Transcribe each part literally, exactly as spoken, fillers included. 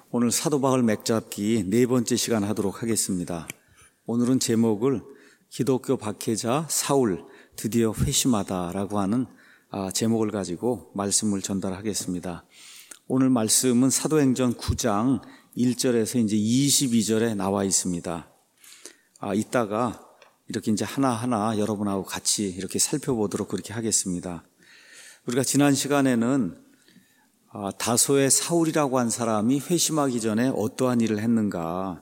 오늘 사도 바울 맥잡기 네 번째 시간 하도록 하겠습니다. 오늘은 제목을 기독교 박해자 사울 드디어 회심하다라고 하는 제목을 가지고 말씀을 전달하겠습니다. 오늘 말씀은 사도행전 구 장 일 절에서 이제 이십이 절에 나와 있습니다. 아, 이따가 이렇게 이제 하나하나 여러분하고 같이 이렇게 살펴보도록 그렇게 하겠습니다. 우리가 지난 시간에는 아, 다소의 사울이라고 한 사람이 회심하기 전에 어떠한 일을 했는가,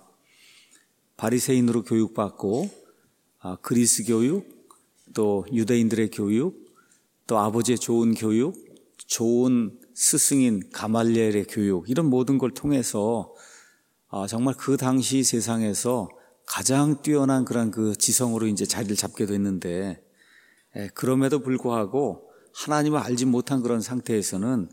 바리새인으로 교육받고 아, 그리스 교육, 또 유대인들의 교육, 또 아버지의 좋은 교육, 좋은 스승인 가말리엘의 교육, 이런 모든 걸 통해서 아, 정말 그 당시 세상에서 가장 뛰어난 그런 그 지성으로 이제 자리를 잡게 됐는데, 에, 그럼에도 불구하고 하나님을 알지 못한 그런 상태에서는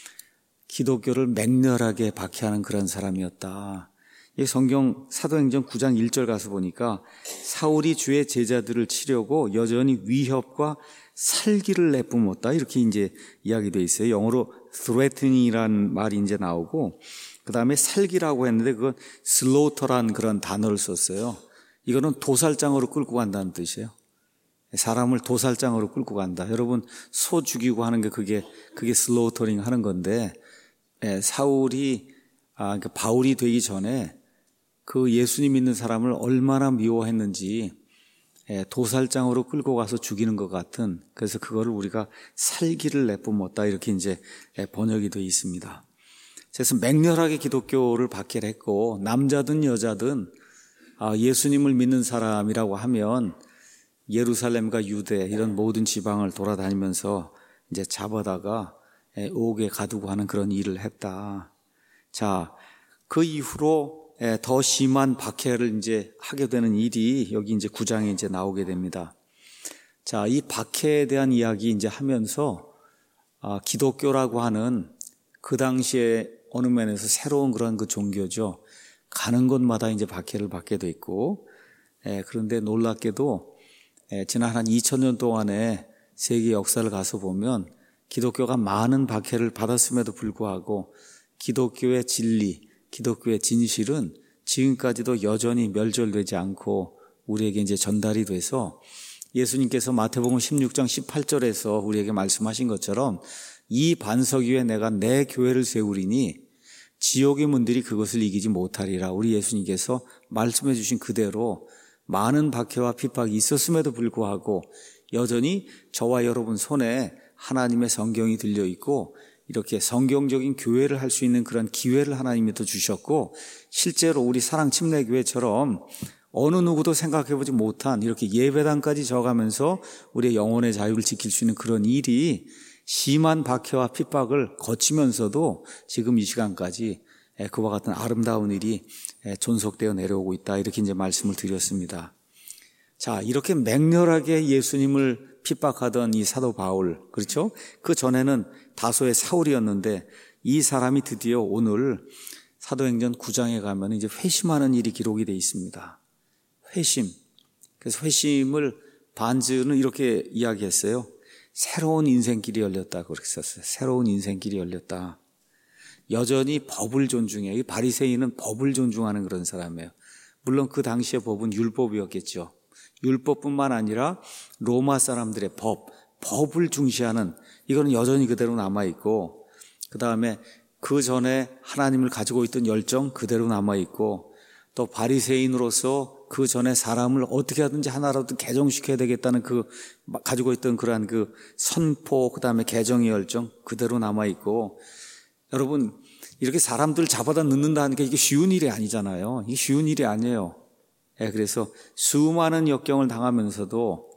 기독교를 맹렬하게 박해하는 그런 사람이었다. 이 성경 사도행전 구 장 일 절 가서 보니까 사울이 주의 제자들을 치려고 여전히 위협과 살기를 내뿜었다, 이렇게 이제 이야기되어 있어요. 영어로 threatening이라는 말이 이제 나오고, 그 다음에 살기라고 했는데 그건 slaughter라는 그런 단어를 썼어요. 이거는 도살장으로 끌고 간다는 뜻이에요. 사람을 도살장으로 끌고 간다. 여러분, 소 죽이고 하는 게 그게 그게 슬로우터링 하는 건데, 예, 사울이 아, 그러니까 바울이 되기 전에 그 예수님 믿는 사람을 얼마나 미워했는지, 예, 도살장으로 끌고 가서 죽이는 것 같은, 그래서 그거를 우리가 살기를 내뿜었다, 이렇게 이제 번역이 되어 있습니다. 그래서 맹렬하게 기독교를 박해를 했고, 남자든 여자든 아, 예수님을 믿는 사람이라고 하면 예루살렘과 유대 이런 모든 지방을 돌아다니면서 이제 잡아다가 옥에 가두고 하는 그런 일을 했다. 자, 그 이후로 더 심한 박해를 이제 하게 되는 일이 여기 이제 구 장에 이제 나오게 됩니다. 자, 이 박해에 대한 이야기 이제 하면서 아, 기독교라고 하는 그 당시에 어느 면에서 새로운 그런 그 종교죠. 가는 곳마다 이제 박해를 받게 돼 있고, 예, 그런데 놀랍게도 예, 지난 한 이천 년 동안의 세계 역사를 가서 보면 기독교가 많은 박해를 받았음에도 불구하고 기독교의 진리, 기독교의 진실은 지금까지도 여전히 멸절되지 않고 우리에게 이제 전달이 돼서, 예수님께서 마태복음 십육 장 십팔 절에서 우리에게 말씀하신 것처럼 이 반석 위에 내가 내 교회를 세우리니 지옥의 문들이 그것을 이기지 못하리라, 우리 예수님께서 말씀해 주신 그대로 많은 박해와 핍박이 있었음에도 불구하고 여전히 저와 여러분 손에 하나님의 성경이 들려있고, 이렇게 성경적인 교회를 할 수 있는 그런 기회를 하나님이 또 주셨고, 실제로 우리 사랑침례교회처럼 어느 누구도 생각해보지 못한 이렇게 예배당까지 져가면서 우리의 영혼의 자유를 지킬 수 있는 그런 일이 심한 박해와 핍박을 거치면서도 지금 이 시간까지 그와 같은 아름다운 일이 존속되어 내려오고 있다, 이렇게 이제 말씀을 드렸습니다. 자, 이렇게 맹렬하게 예수님을 핍박하던 이 사도 바울, 그렇죠? 그 전에는 다소의 사울이었는데 이 사람이 드디어 오늘 사도행전 구 장에 가면 이제 회심하는 일이 기록이 되어 있습니다. 회심. 그래서 회심을 반즈는 이렇게 이야기했어요. 새로운 인생길이 열렸다, 그렇게 썼어요. 새로운 인생길이 열렸다. 여전히 법을 존중해요. 이 바리새인은 법을 존중하는 그런 사람이에요. 물론 그 당시의 법은 율법이었겠죠. 율법뿐만 아니라 로마 사람들의 법, 법을 중시하는, 이거는 여전히 그대로 남아있고, 그 다음에 그 전에 하나님을 가지고 있던 열정 그대로 남아있고, 또 바리새인으로서 그 전에 사람을 어떻게 하든지 하나라도 개종시켜야 되겠다는 그 가지고 있던 그러한 그 선포, 그 다음에 개정의 열정 그대로 남아있고, 여러분, 이렇게 사람들 잡아다 넣는다는 게 이게 쉬운 일이 아니잖아요. 이게 쉬운 일이 아니에요. 예, 그래서 수많은 역경을 당하면서도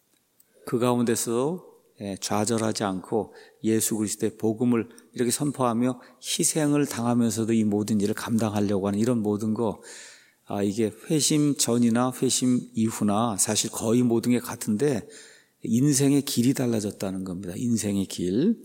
그 가운데서 예, 좌절하지 않고 예수 그리스도의 복음을 이렇게 선포하며 희생을 당하면서도 이 모든 일을 감당하려고 하는 이런 모든 거, 아, 이게 회심 전이나 회심 이후나 사실 거의 모든 게 같은데 인생의 길이 달라졌다는 겁니다. 인생의 길.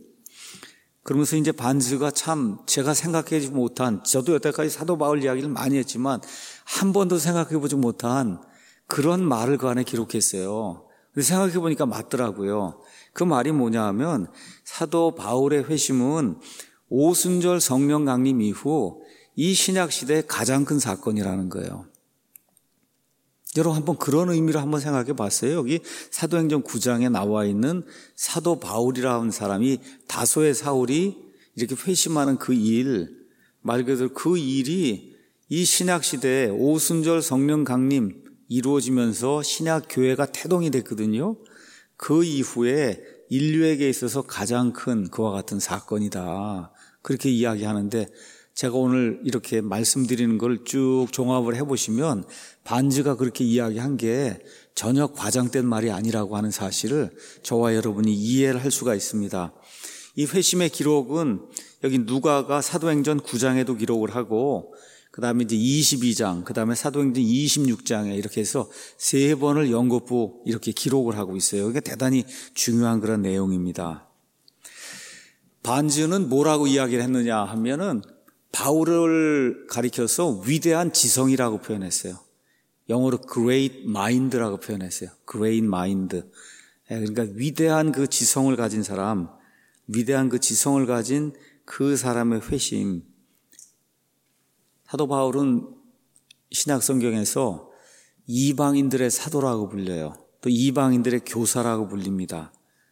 그러면서 이제 반즈가 참 제가 생각하지 못한, 저도 여태까지 사도 바울 이야기를 많이 했지만 한 번도 생각해보지 못한 그런 말을 그 안에 기록했어요. 근데 생각해보니까 맞더라고요. 그 말이 뭐냐 하면 사도 바울의 회심은 오순절 성령 강림 이후 이 신약 시대의 가장 큰 사건이라는 거예요. 여러분 한번 그런 의미로 한번 생각해 봤어요. 여기 사도행전 구 장에 나와 있는 사도 바울이라는 사람이 다소의 사울이 이렇게 회심하는 그 일, 말 그대로 그 일이 이 신약 시대에 오순절 성령 강림 이루어지면서 신약 교회가 태동이 됐거든요. 그 이후에 인류에게 있어서 가장 큰 그와 같은 사건이다. 그렇게 이야기하는데 제가 오늘 이렇게 말씀드리는 걸 쭉 종합을 해보시면 반즈가 그렇게 이야기한 게 전혀 과장된 말이 아니라고 하는 사실을 저와 여러분이 이해를 할 수가 있습니다. 이 회심의 기록은 여기 누가가 사도행전 구 장에도 기록을 하고 그 다음에 이제 이십이 장, 그 다음에 사도행전 이십육 장에 이렇게 해서 세 번을 연거푸 이렇게 기록을 하고 있어요. 이게 대단히 중요한 그런 내용입니다. 반즈는 뭐라고 이야기를 했느냐 하면은 바울을 가리켜서 위대한 지성이라고 표현했어요. 영어로 great mind라고 표현했어요. great mind. 그러니까 위대한 그 지성을 가진 사람, 위대한 그 지성을 가진 그 사람의 회심. 사도 바울은 신약 성경에서 이방인들의 사도라고 불려요. 또 이방인들의 교사라고 불립니다.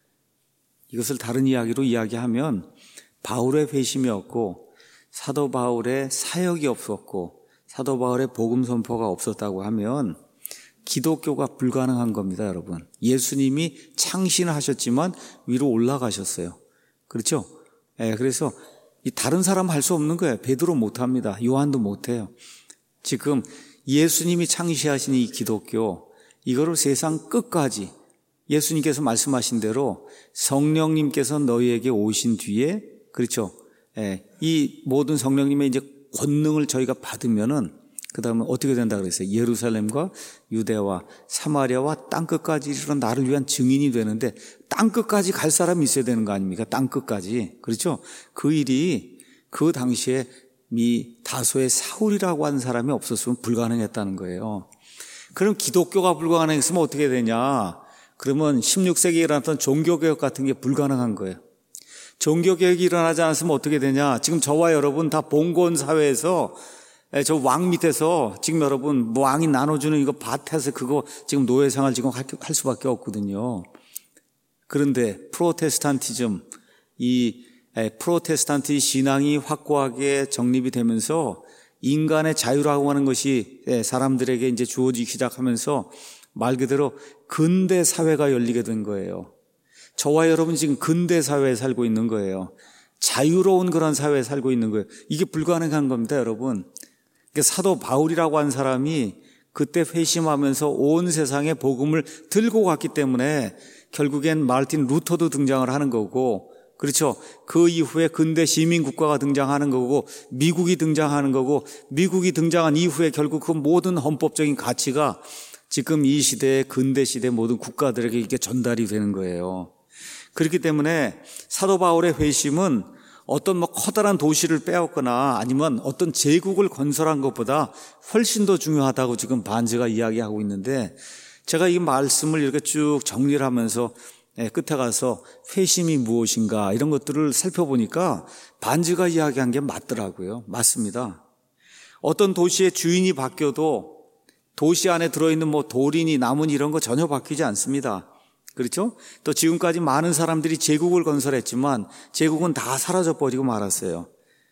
이것을 다른 이야기로 이야기하면 바울의 회심이었고 사도 바울의 사역이 없었고 사도 바울의 복음 선포가 없었다고 하면 기독교가 불가능한 겁니다, 여러분. 예수님이 창신을 하셨지만 위로 올라가셨어요. 그렇죠? 예, 그래서 이 다른 사람 할 수 없는 거예요. 베드로 못합니다. 요한도 못해요. 지금 예수님이 창시하신 이 기독교, 이거를 세상 끝까지 예수님께서 말씀하신 대로 성령님께서 너희에게 오신 뒤에, 그렇죠? 예, 이 모든 성령님의 이제 권능을 저희가 받으면은 그 다음에 어떻게 된다 그랬어요? 예루살렘과 유대와 사마리아와 땅끝까지 이르러 나를 위한 증인이 되는데 땅끝까지 갈 사람이 있어야 되는 거 아닙니까? 땅끝까지. 그렇죠? 그 일이 그 당시에 이 다소의 사울이라고 하는 사람이 없었으면 불가능했다는 거예요. 그럼 기독교가 불가능했으면 어떻게 되냐? 그러면 십육 세기에 일어났던 종교개혁 같은 게 불가능한 거예요. 종교개혁이 일어나지 않았으면 어떻게 되냐? 지금 저와 여러분 다 봉건 사회에서 저 왕 밑에서 지금 여러분 왕이 나눠주는 이거 밭에서 그거 지금 노예생활 지금 할 수밖에 없거든요. 그런데 프로테스탄티즘, 이 프로테스탄트 신앙이 확고하게 정립이 되면서 인간의 자유라고 하는 것이 사람들에게 이제 주어지기 시작하면서 말 그대로 근대 사회가 열리게 된 거예요. 저와 여러분 지금 근대 사회에 살고 있는 거예요. 자유로운 그런 사회에 살고 있는 거예요. 이게 불가능한 겁니다, 여러분. 그러니까 사도 바울이라고 한 사람이 그때 회심하면서 온 세상에 복음을 들고 갔기 때문에 결국엔 마르틴 루터도 등장을 하는 거고, 그렇죠? 그 이후에 근대 시민국가가 등장하는 거고, 미국이 등장하는 거고, 미국이 등장한 이후에 결국 그 모든 헌법적인 가치가 지금 이 시대의 근대 시대 모든 국가들에게 이게 전달이 되는 거예요. 그렇기 때문에 사도 바울의 회심은 어떤 뭐 커다란 도시를 빼앗거나 아니면 어떤 제국을 건설한 것보다 훨씬 더 중요하다고 지금 반즈가 이야기하고 있는데, 제가 이 말씀을 이렇게 쭉 정리를 하면서 끝에 가서 회심이 무엇인가 이런 것들을 살펴보니까 반즈가 이야기한 게 맞더라고요. 맞습니다. 어떤 도시의 주인이 바뀌어도 도시 안에 들어있는 뭐 돌이니 나무니 이런 거 전혀 바뀌지 않습니다. 그렇죠? 또 지금까지 많은 사람들이 제국을 건설했지만 제국은 다 사라져버리고 말았어요.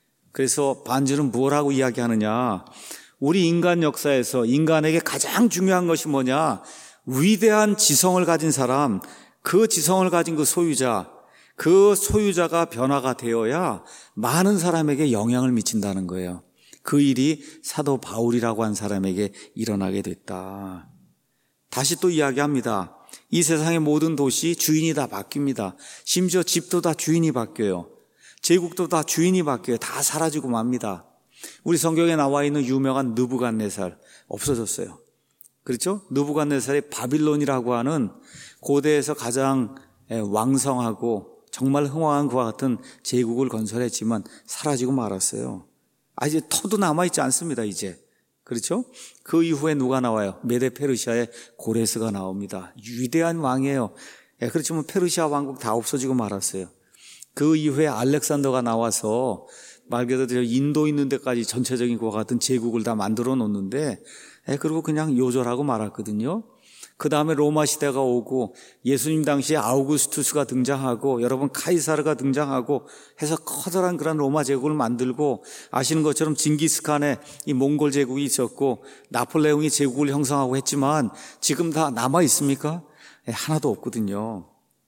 그래서 반즈는 무엇하고 이야기하느냐? 우리 인간 역사에서 인간에게 가장 중요한 것이 뭐냐? 위대한 지성을 가진 사람, 그 지성을 가진 그 소유자, 그 소유자가 변화가 되어야 많은 사람에게 영향을 미친다는 거예요. 그 일이 사도 바울이라고 한 사람에게 일어나게 됐다. 다시 또 이야기합니다. 이 세상의 모든 도시 주인이 다 바뀝니다. 심지어 집도 다 주인이 바뀌어요. 제국도 다 주인이 바뀌어요. 다 사라지고 맙니다. 우리 성경에 나와 있는 유명한 느부갓네살 없어졌어요. 그렇죠? 느부갓네살이 바빌론이라고 하는 고대에서 가장 왕성하고 정말 흥왕한 그와 같은 제국을 건설했지만 사라지고 말았어요. 아, 이제 터도 남아있지 않습니다, 이제. 그렇죠? 그 이후에 누가 나와요? 메데 페르시아의 고레스가 나옵니다. 위대한 왕이에요. 예, 그렇지만 페르시아 왕국 다 없어지고 말았어요. 그 이후에 알렉산더가 나와서 말 그대로 인도 있는 데까지 전체적인 그와 같은 제국을 다 만들어 놓는데, 그리고 그냥 요절하고 말았거든요. 그 다음에 로마 시대가 오고 예수님 당시에 아우구스투스가 등장하고 여러분 카이사르가 등장하고 해서 커다란 그런 로마 제국을 만들고, 아시는 것처럼 징기스칸의 이 몽골 제국이 있었고 나폴레옹이 제국을 형성하고 했지만 지금 다 남아 있습니까? 하나도 없거든요.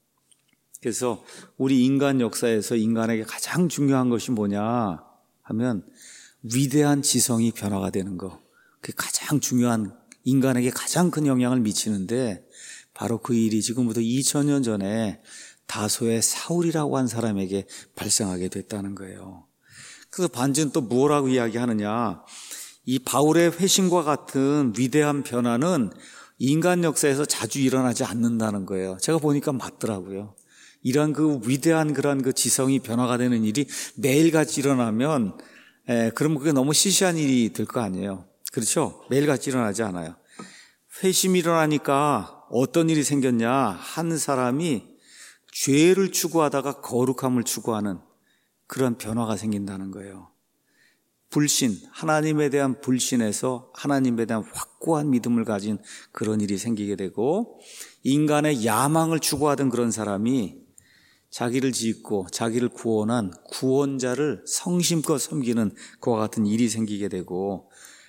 그래서 우리 인간 역사에서 인간에게 가장 중요한 것이 뭐냐 하면 위대한 지성이 변화가 되는 거. 그게 가장 중요한, 인간에게 가장 큰 영향을 미치는데, 바로 그 일이 지금부터 이천 년 전에 다소의 사울이라고 한 사람에게 발생하게 됐다는 거예요. 그래서 반지는 또 뭐라고 이야기하느냐, 이 바울의 회심과 같은 위대한 변화는 인간 역사에서 자주 일어나지 않는다는 거예요. 제가 보니까 맞더라고요. 이러한 그 위대한 그런 그 지성이 변화가 되는 일이 매일같이 일어나면, 에, 그러면 그게 너무 시시한 일이 될 거 아니에요. 그렇죠? 매일같이 일어나지 않아요. 회심이 일어나니까 어떤 일이 생겼냐, 한 사람이 죄를 추구하다가 거룩함을 추구하는 그런 변화가 생긴다는 거예요. 불신, 하나님에 대한 불신에서 하나님에 대한 확고한 믿음을 가진 그런 일이 생기게 되고, 인간의 야망을 추구하던 그런 사람이 자기를 짓고 자기를 구원한 구원자를 성심껏 섬기는 그와 같은 일이 생기게 되고,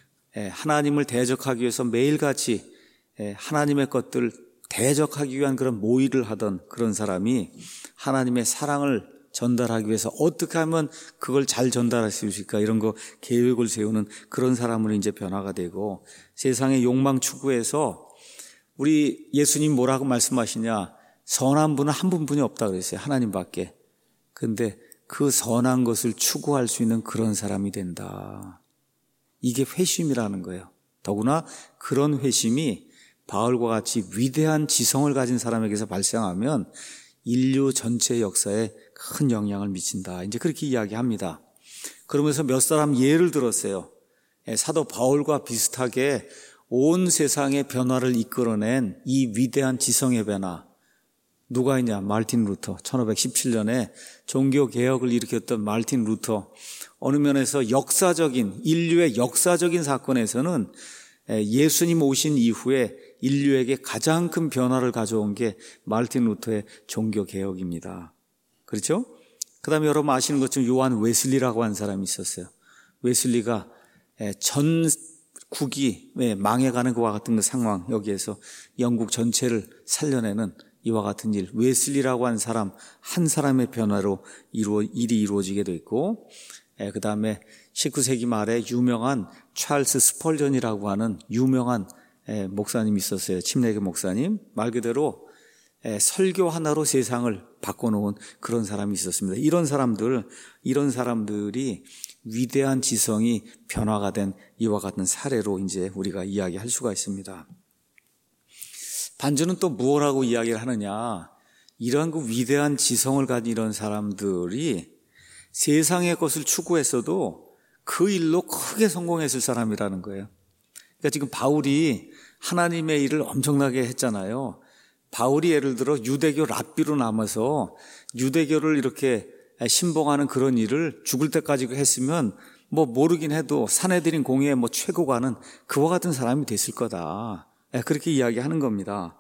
하나님을 대적하기 위해서 매일같이 하나님의 것들을 대적하기 위한 그런 모의를 하던 그런 사람이 하나님의 사랑을 전달하기 위해서 어떻게 하면 그걸 잘 전달할 수 있을까, 이런 거 계획을 세우는 그런 사람으로 이제 변화가 되고, 세상의 욕망 추구에서 우리 예수님 뭐라고 말씀하시냐, 선한 분은 한 분뿐이 없다 그랬어요. 하나님밖에. 근데 그 선한 것을 추구할 수 있는 그런 사람이 된다. 이게 회심이라는 거예요. 더구나 그런 회심이 바울과 같이 위대한 지성을 가진 사람에게서 발생하면 인류 전체 역사에 큰 영향을 미친다. 이제 그렇게 이야기합니다. 그러면서 몇 사람 예를 들었어요. 사도 바울과 비슷하게 온 세상의 변화를 이끌어낸 이 위대한 지성의 변화. 누가 있냐? 마르틴 루터. 천오백십칠 년에 종교개혁을 일으켰던 마르틴 루터. 어느 면에서 역사적인, 인류의 역사적인 사건에서는 예수님 오신 이후에 인류에게 가장 큰 변화를 가져온 게 마르틴 루터의 종교개혁입니다. 그렇죠? 그 다음에 여러분 아시는 것처럼 요한 웨슬리라고 하는 사람이 있었어요. 웨슬리가 전국이 망해가는 것과 같은 그 상황, 여기에서 영국 전체를 살려내는 이와 같은 일, 웨슬리라고 하는 사람 한 사람의 변화로 이루어, 일이 이루어지게 됐고, 그 다음에 십구 세기 말에 유명한 찰스 스펄전이라고 하는 유명한 목사님이 있었어요. 침례교 목사님. 말 그대로 설교 하나로 세상을 바꿔놓은 그런 사람이 있었습니다. 이런 사람들, 이런 사람들이 위대한 지성이 변화가 된 이와 같은 사례로 이제 우리가 이야기할 수가 있습니다. 반주는 또 무엇라고 이야기를 하느냐, 이러한 그 위대한 지성을 가진 이런 사람들이 세상의 것을 추구했어도 그 일로 크게 성공했을 사람이라는 거예요. 그러니까 지금 바울이 하나님의 일을 엄청나게 했잖아요. 바울이 예를 들어 유대교 랍비로 남아서 유대교를 이렇게 신봉하는 그런 일을 죽을 때까지 했으면 뭐 모르긴 해도 사내들인 공의의 뭐 최고가는 그와 같은 사람이 됐을 거다. 그렇게 이야기하는 겁니다.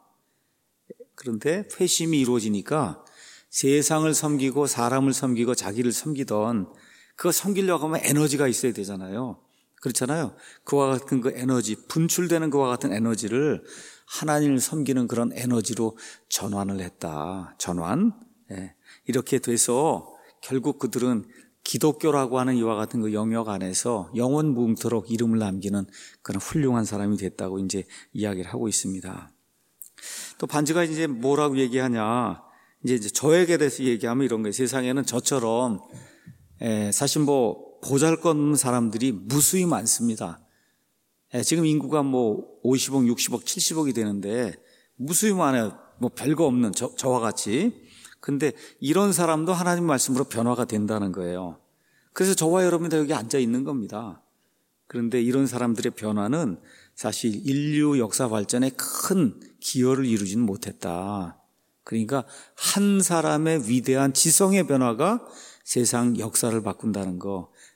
그런데 회심이 이루어지니까 세상을 섬기고 사람을 섬기고 자기를 섬기던, 그거 섬기려고 하면 에너지가 있어야 되잖아요. 그렇잖아요. 그와 같은 그 에너지, 분출되는 그와 같은 에너지를 하나님을 섬기는 그런 에너지로 전환을 했다. 전환. 예. 이렇게 돼서 결국 그들은 기독교라고 하는 이와 같은 그 영역 안에서 영원 무궁토록 이름을 남기는 그런 훌륭한 사람이 됐다고 이제 이야기를 하고 있습니다. 또 반지가 이제 뭐라고 얘기하냐, 이제 저에게 대해서 얘기하면 이런 거예요. 세상에는 저처럼 에, 사실 뭐 보잘것없는 사람들이 무수히 많습니다. 에, 지금 인구가 뭐 오십억, 육십억, 칠십억이 되는데 무수히 많아요. 뭐 별거 없는 저, 저와 같이. 근데 이런 사람도 하나님 말씀으로 변화가 된다는 거예요. 그래서 저와 여러분이 다 여기 앉아 있는 겁니다. 그런데 이런 사람들의 변화는 사실 인류 역사 발전에 큰 기여를 이루지는 못했다. 그러니까 한 사람의 위대한 지성의 변화가 세상 역사를 바꾼다는 거,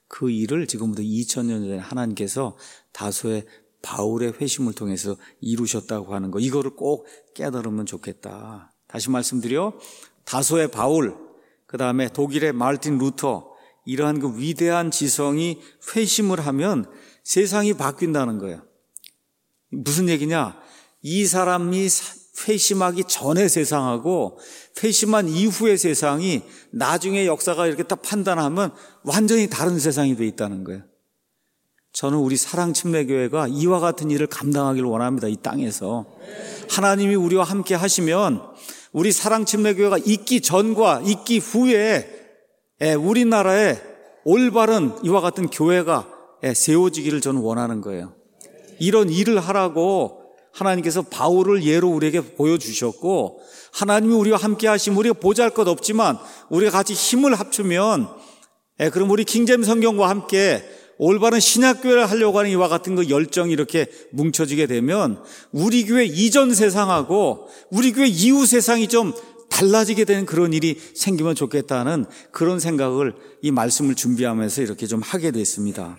그 일을 지금부터 이천 년 전에 하나님께서 다소의 바울의 회심을 통해서 이루셨다고 하는 거, 이거를 꼭 깨달으면 좋겠다. 다시 말씀드려, 다소의 바울, 그 다음에 독일의 마르틴 루터, 이러한 그 위대한 지성이 회심을 하면 세상이 바뀐다는 거예요. 무슨 얘기냐? 이 사람이 회심하기 전의 세상하고 회심한 이후의 세상이 나중에 역사가 이렇게 딱 판단하면 완전히 다른 세상이 돼 있다는 거예요. 저는 우리 사랑침례교회가 이와 같은 일을 감당하기를 원합니다. 이 땅에서 하나님이 우리와 함께 하시면 우리 사랑침례교회가 있기 전과 있기 후에 우리나라에 올바른 이와 같은 교회가 세워지기를 저는 원하는 거예요. 이런 일을 하라고 하나님께서 바울을 예로 우리에게 보여주셨고, 하나님이 우리와 함께 하시면 우리가 보잘것 없지만 우리가 같이 힘을 합치면, 그럼 우리 킹제임 성경과 함께 올바른 신약교회를 하려고 하는 이와 같은 그 열정이 이렇게 뭉쳐지게 되면 우리 교회 이전 세상하고 우리 교회 이후 세상이 좀 달라지게 되는 그런 일이 생기면 좋겠다는 그런 생각을 이 말씀을 준비하면서 이렇게 좀 하게 됐습니다.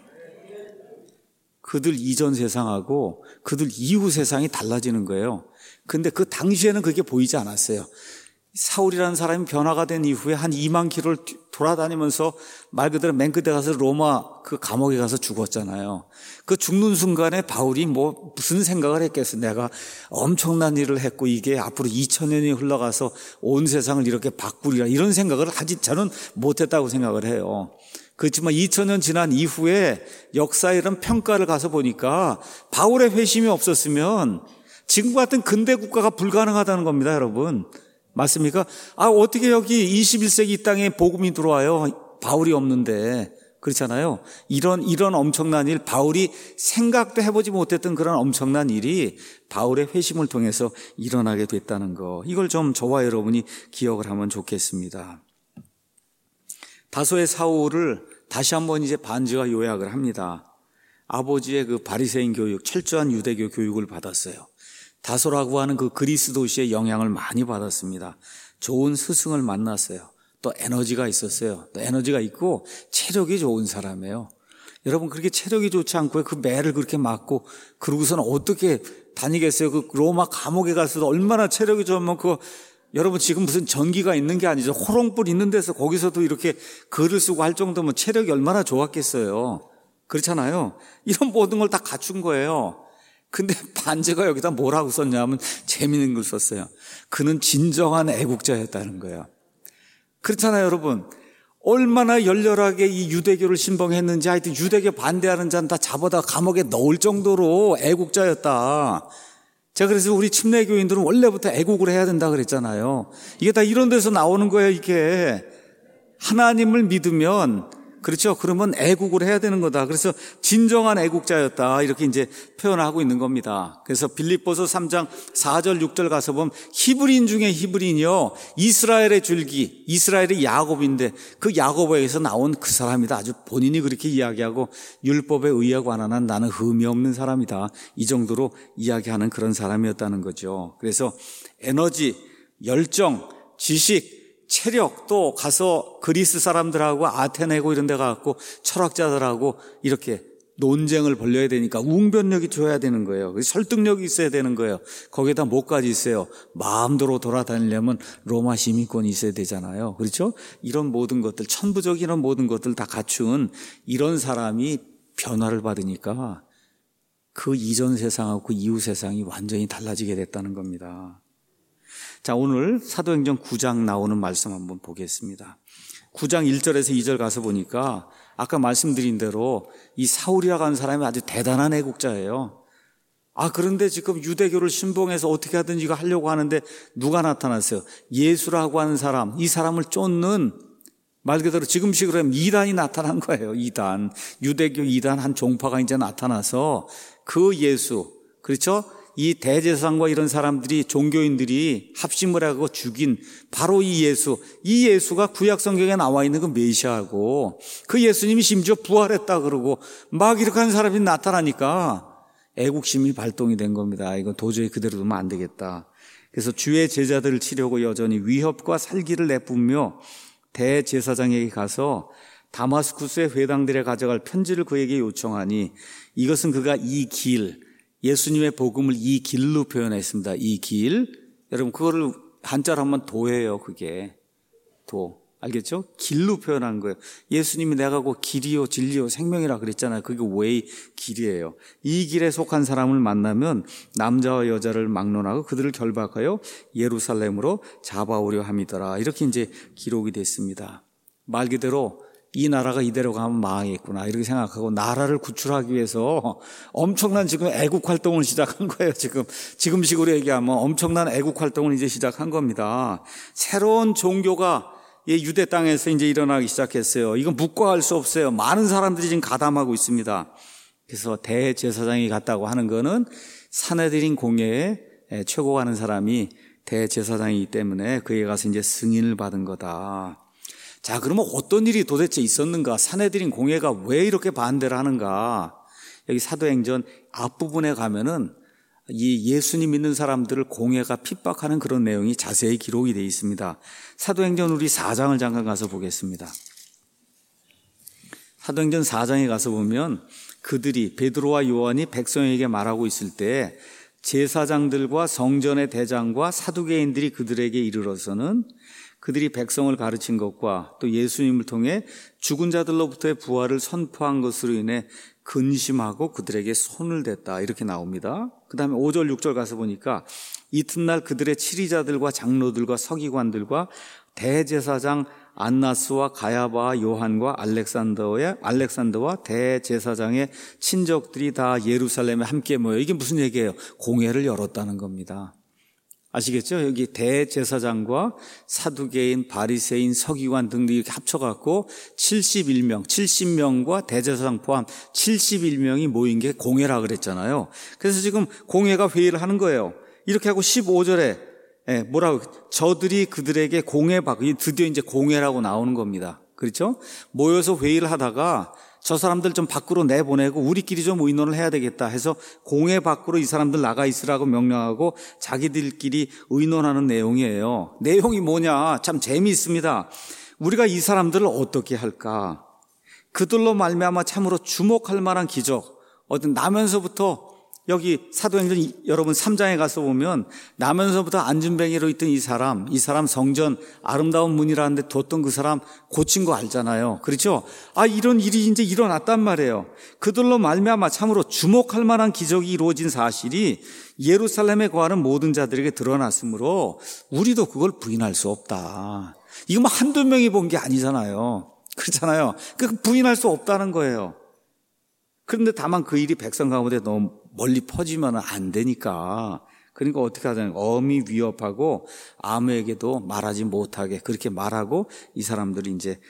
그들 이전 세상하고 그들 이후 세상이 달라지는 거예요. 근데 그 당시에는 그게 보이지 않았어요. 사울이라는 사람이 변화가 된 이후에 한 이만 킬로를 돌아다니면서 말 그대로 맨 끝에 가서 로마 그 감옥에 가서 죽었잖아요. 그 죽는 순간에 바울이 뭐 무슨 생각을 했겠어. 내가 엄청난 일을 했고 이게 앞으로 이천 년이 흘러가서 온 세상을 이렇게 바꾸리라, 이런 생각을 하지 저는 못했다고 생각을 해요. 그렇지만 이천 년 지난 이후에 역사의 이런 평가를 가서 보니까 바울의 회심이 없었으면 지금 같은 근대 국가가 불가능하다는 겁니다, 여러분. 맞습니까? 아, 어떻게 여기 이십일 세기 이 땅에 복음이 들어와요? 바울이 없는데. 그렇잖아요. 이런, 이런 엄청난 일, 바울이 생각도 해보지 못했던 그런 엄청난 일이 바울의 회심을 통해서 일어나게 됐다는 거. 이걸 좀 저와 여러분이 기억을 하면 좋겠습니다. 다소의 사울을 다시 한번 이제 반지가 요약을 합니다. 아버지의 그 바리새인 교육, 철저한 유대교 교육을 받았어요. 다소라고 하는 그 그리스 도시의 영향을 많이 받았습니다. 좋은 스승을 만났어요. 또 에너지가 있었어요. 또 에너지가 있고 체력이 좋은 사람이에요. 여러분, 그렇게 체력이 좋지 않고 그 매를 그렇게 맞고 그러고서는 어떻게 다니겠어요? 그 로마 감옥에 갔어도 얼마나 체력이 좋으면 그 여러분 지금 무슨 전기가 있는 게 아니죠. 호롱불 있는 데서 거기서도 이렇게 글을 쓰고 할 정도면 체력이 얼마나 좋았겠어요. 그렇잖아요. 이런 모든 걸 다 갖춘 거예요. 근데 반지가 여기다 뭐라고 썼냐면 재미있는 걸 썼어요. 그는 진정한 애국자였다는 거예요. 그렇잖아요, 여러분. 얼마나 열렬하게 이 유대교를 신봉했는지, 하여튼 유대교 반대하는 자는 다 잡아다 감옥에 넣을 정도로 애국자였다. 제가 그래서 우리 침례교인들은 원래부터 애국을 해야 된다 그랬잖아요. 이게 다 이런 데서 나오는 거예요, 이게. 하나님을 믿으면, 그렇죠? 그러면 애국을 해야 되는 거다. 그래서 진정한 애국자였다, 이렇게 이제 표현하고 있는 겁니다. 그래서 빌립보서 삼 장 사 절 육 절 가서 보면 히브리인 중에 히브리인이요, 이스라엘의 줄기, 이스라엘의 야곱인데 그 야곱에게서 나온 그 사람이다. 아주 본인이 그렇게 이야기하고 율법에 의하고 안 하는 나는 흠이 없는 사람이다, 이 정도로 이야기하는 그런 사람이었다는 거죠. 그래서 에너지, 열정, 지식, 체력, 또 가서 그리스 사람들하고 아테네고 이런 데 가고 철학자들하고 이렇게 논쟁을 벌려야 되니까 웅변력이 줘야 되는 거예요. 설득력이 있어야 되는 거예요. 거기에다 뭐까지 있어요? 마음대로 돌아다니려면 로마 시민권이 있어야 되잖아요. 그렇죠? 이런 모든 것들, 천부적인 이런 모든 것들 다 갖춘 이런 사람이 변화를 받으니까 그 이전 세상하고 그 이후 세상이 완전히 달라지게 됐다는 겁니다. 자, 오늘 사도행전 구 장 나오는 말씀 한번 보겠습니다. 구 장 일 절에서 이 절 가서 보니까 아까 말씀드린 대로 이 사울이라고 하는 사람이 아주 대단한 애국자예요. 아, 그런데 지금 유대교를 신봉해서 어떻게 하든지 이거 하려고 하는데 누가 나타났어요? 예수라고 하는 사람, 이 사람을 쫓는, 말 그대로 지금식으로 하면 이단이 나타난 거예요. 이단, 유대교 이단 한 종파가 이제 나타나서 그 예수, 그렇죠? 이 대제사장과 이런 사람들이, 종교인들이 합심을 하고 죽인 바로 이 예수, 이 예수가 구약 성경에 나와 있는 그 메시아고, 그 예수님이 심지어 부활했다 그러고 막 이렇게 하는 사람이 나타나니까 애국심이 발동이 된 겁니다. 이거 도저히 그대로 두면 안 되겠다. 그래서 주의 제자들을 치려고 여전히 위협과 살기를 내뿜며 대제사장에게 가서 다마스쿠스의 회당들에 가져갈 편지를 그에게 요청하니 이것은 그가 이 길, 예수님의 복음을 이 길로 표현했습니다. 이 길. 여러분 그거를 한자로 하면 도예요. 그게 도. 알겠죠? 길로 표현한 거예요. 예수님이 내가 곧 길이요 진리요 생명이라 그랬잖아요. 그게 왜 길이에요. 이 길에 속한 사람을 만나면 남자와 여자를 막론하고 그들을 결박하여 예루살렘으로 잡아오려 함이더라. 이렇게 이제 기록이 됐습니다. 말 그대로 이 나라가 이대로 가면 망하겠구나 이렇게 생각하고 나라를 구출하기 위해서 엄청난 지금 애국 활동을 시작한 거예요. 지금 지금식으로 얘기하면 엄청난 애국 활동을 이제 시작한 겁니다. 새로운 종교가 유대 땅에서 이제 일어나기 시작했어요. 이건 묵과할 수 없어요. 많은 사람들이 지금 가담하고 있습니다. 그래서 대제사장이 갔다고 하는 거는 산헤드린 공회에 최고 가는 사람이 대제사장이기 때문에 그에 가서 이제 승인을 받은 거다. 자, 그러면 어떤 일이 도대체 있었는가? 산헤드린 공회가 왜 이렇게 반대를 하는가? 여기 사도행전 앞부분에 가면은 이 예수님 믿는 사람들을 공회가 핍박하는 그런 내용이 자세히 기록이 되어 있습니다. 사도행전 우리 사 장을 잠깐 가서 보겠습니다. 사도행전 사 장에 가서 보면 그들이 베드로와 요한이 백성에게 말하고 있을 때 제사장들과 성전의 대장과 사두개인들이 그들에게 이르러서는 그들이 백성을 가르친 것과 또 예수님을 통해 죽은 자들로부터의 부활을 선포한 것으로 인해 근심하고 그들에게 손을 댔다 이렇게 나옵니다. 그 다음에 오 절 육 절 가서 보니까 이튿날 그들의 치리자들과 장로들과 서기관들과 대제사장 안나스와 가야바와 요한과 알렉산더의 알렉산더와 대제사장의 친족들이 다 예루살렘에 함께 모여 이게 무슨 얘기예요? 공회를 열었다는 겁니다. 아시겠죠? 여기 대제사장과 사두개인, 바리새인, 서기관 등등 이렇게 합쳐갖고 칠십일 명, 칠십 명과 대제사장 포함 칠십일 명이 모인 게 공회라 그랬잖아요. 그래서 지금 공회가 회의를 하는 거예요. 이렇게 하고 십오 절에 예, 뭐라고 저들이 그들에게 공회 받고 드디어 이제 공회라고 나오는 겁니다. 그렇죠? 모여서 회의를 하다가 저 사람들 좀 밖으로 내보내고 우리끼리 좀 의논을 해야 되겠다 해서 공회 밖으로 이 사람들 나가 있으라고 명령하고 자기들끼리 의논하는 내용이에요. 내용이 뭐냐? 참 재미있습니다. 우리가 이 사람들을 어떻게 할까? 그들로 말미암아 참으로 주목할 만한 기적. 어떤 나면서부터 여기 사도행전 여러분 삼 장에 가서 보면 나면서부터 안진뱅이로 있던 이 사람, 이 사람 성전 아름다운 문이라는데 뒀던 그 사람 고친 거 알잖아요. 그렇죠? 아, 이런 일이 이제 일어났단 말이에요. 그들로 말미암아 참으로 주목할 만한 기적이 이루어진 사실이 예루살렘에 거하는 모든 자들에게 드러났으므로 우리도 그걸 부인할 수 없다. 이거 뭐 한두 명이 본 게 아니잖아요. 그렇잖아요. 그 부인할 수 없다는 거예요. 그런데 다만 그 일이 백성 가운데 너무 멀리 퍼지면 안 되니까 그러니까 어떻게 하자면 엄히 위협하고 아무에게도 말하지 못하게 그렇게 말하고 이 사람들이 이제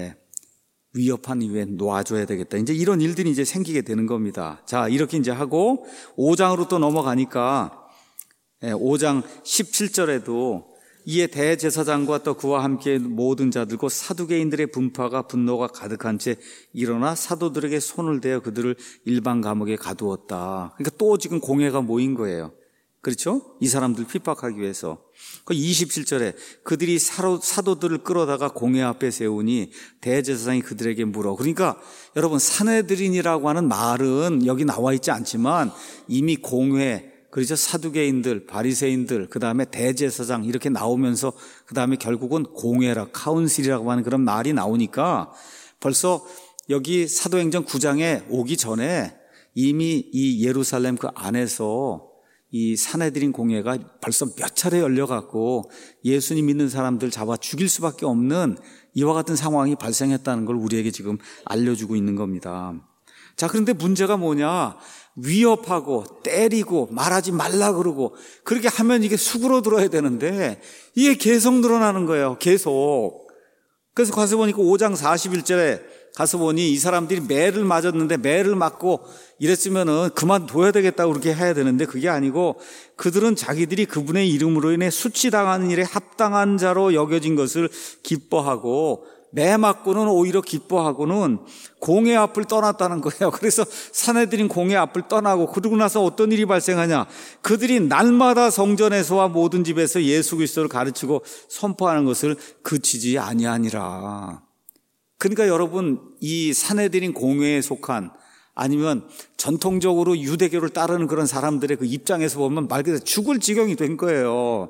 위협한 이후에 놔줘야 되겠다. 이제 이런 일들이 이제 생기게 되는 겁니다. 자, 이렇게 이제 하고 오 장으로 또 넘어가니까 오 장 십칠 절에도 이에 대제사장과 또 그와 함께 모든 자들 곧 사두개인들의 분파가 분노가 가득한 채 일어나 사도들에게 손을 대어 그들을 일반 감옥에 가두었다. 그러니까 또 지금 공회가 모인 거예요. 그렇죠? 이 사람들 핍박하기 위해서. 그 이십칠 절에 그들이 사도, 사도들을 끌어다가 공회 앞에 세우니 대제사장이 그들에게 물어. 그러니까 여러분 산헤드린이라고 하는 말은 여기 나와 있지 않지만 이미 공회 그렇죠. 사두개인들, 바리새인들, 그 다음에 대제사장 이렇게 나오면서 그 다음에 결국은 공회라, 카운실이라고 하는 그런 말이 나오니까 벌써 여기 사도행전 구 장에 오기 전에 이미 이 예루살렘 그 안에서 이 산헤드린 공회가 벌써 몇 차례 열려갖고 예수님 믿는 사람들 잡아 죽일 수밖에 없는 이와 같은 상황이 발생했다는 걸 우리에게 지금 알려주고 있는 겁니다. 자, 그런데 문제가 뭐냐? 위협하고 때리고 말하지 말라 그러고 그렇게 하면 이게 수그러들어야 되는데 이게 계속 늘어나는 거예요. 계속. 그래서 가서 보니까 오 장 사십일 절에 가서 보니 이 사람들이 매를 맞았는데 매를 맞고 이랬으면은 그만둬야 되겠다고 그렇게 해야 되는데 그게 아니고 그들은 자기들이 그분의 이름으로 인해 수치당하는 일에 합당한 자로 여겨진 것을 기뻐하고 매 맞고는 오히려 기뻐하고는 공회 앞을 떠났다는 거예요. 그래서 산헤드린 공회 앞을 떠나고 그러고 나서 어떤 일이 발생하냐? 그들이 날마다 성전에서와 모든 집에서 예수 그리스도를 가르치고 선포하는 것을 그치지 아니하니라. 그러니까 여러분, 이 사내들인 공회에 속한 아니면 전통적으로 유대교를 따르는 그런 사람들의 그 입장에서 보면 말 그대로 죽을 지경이 된 거예요.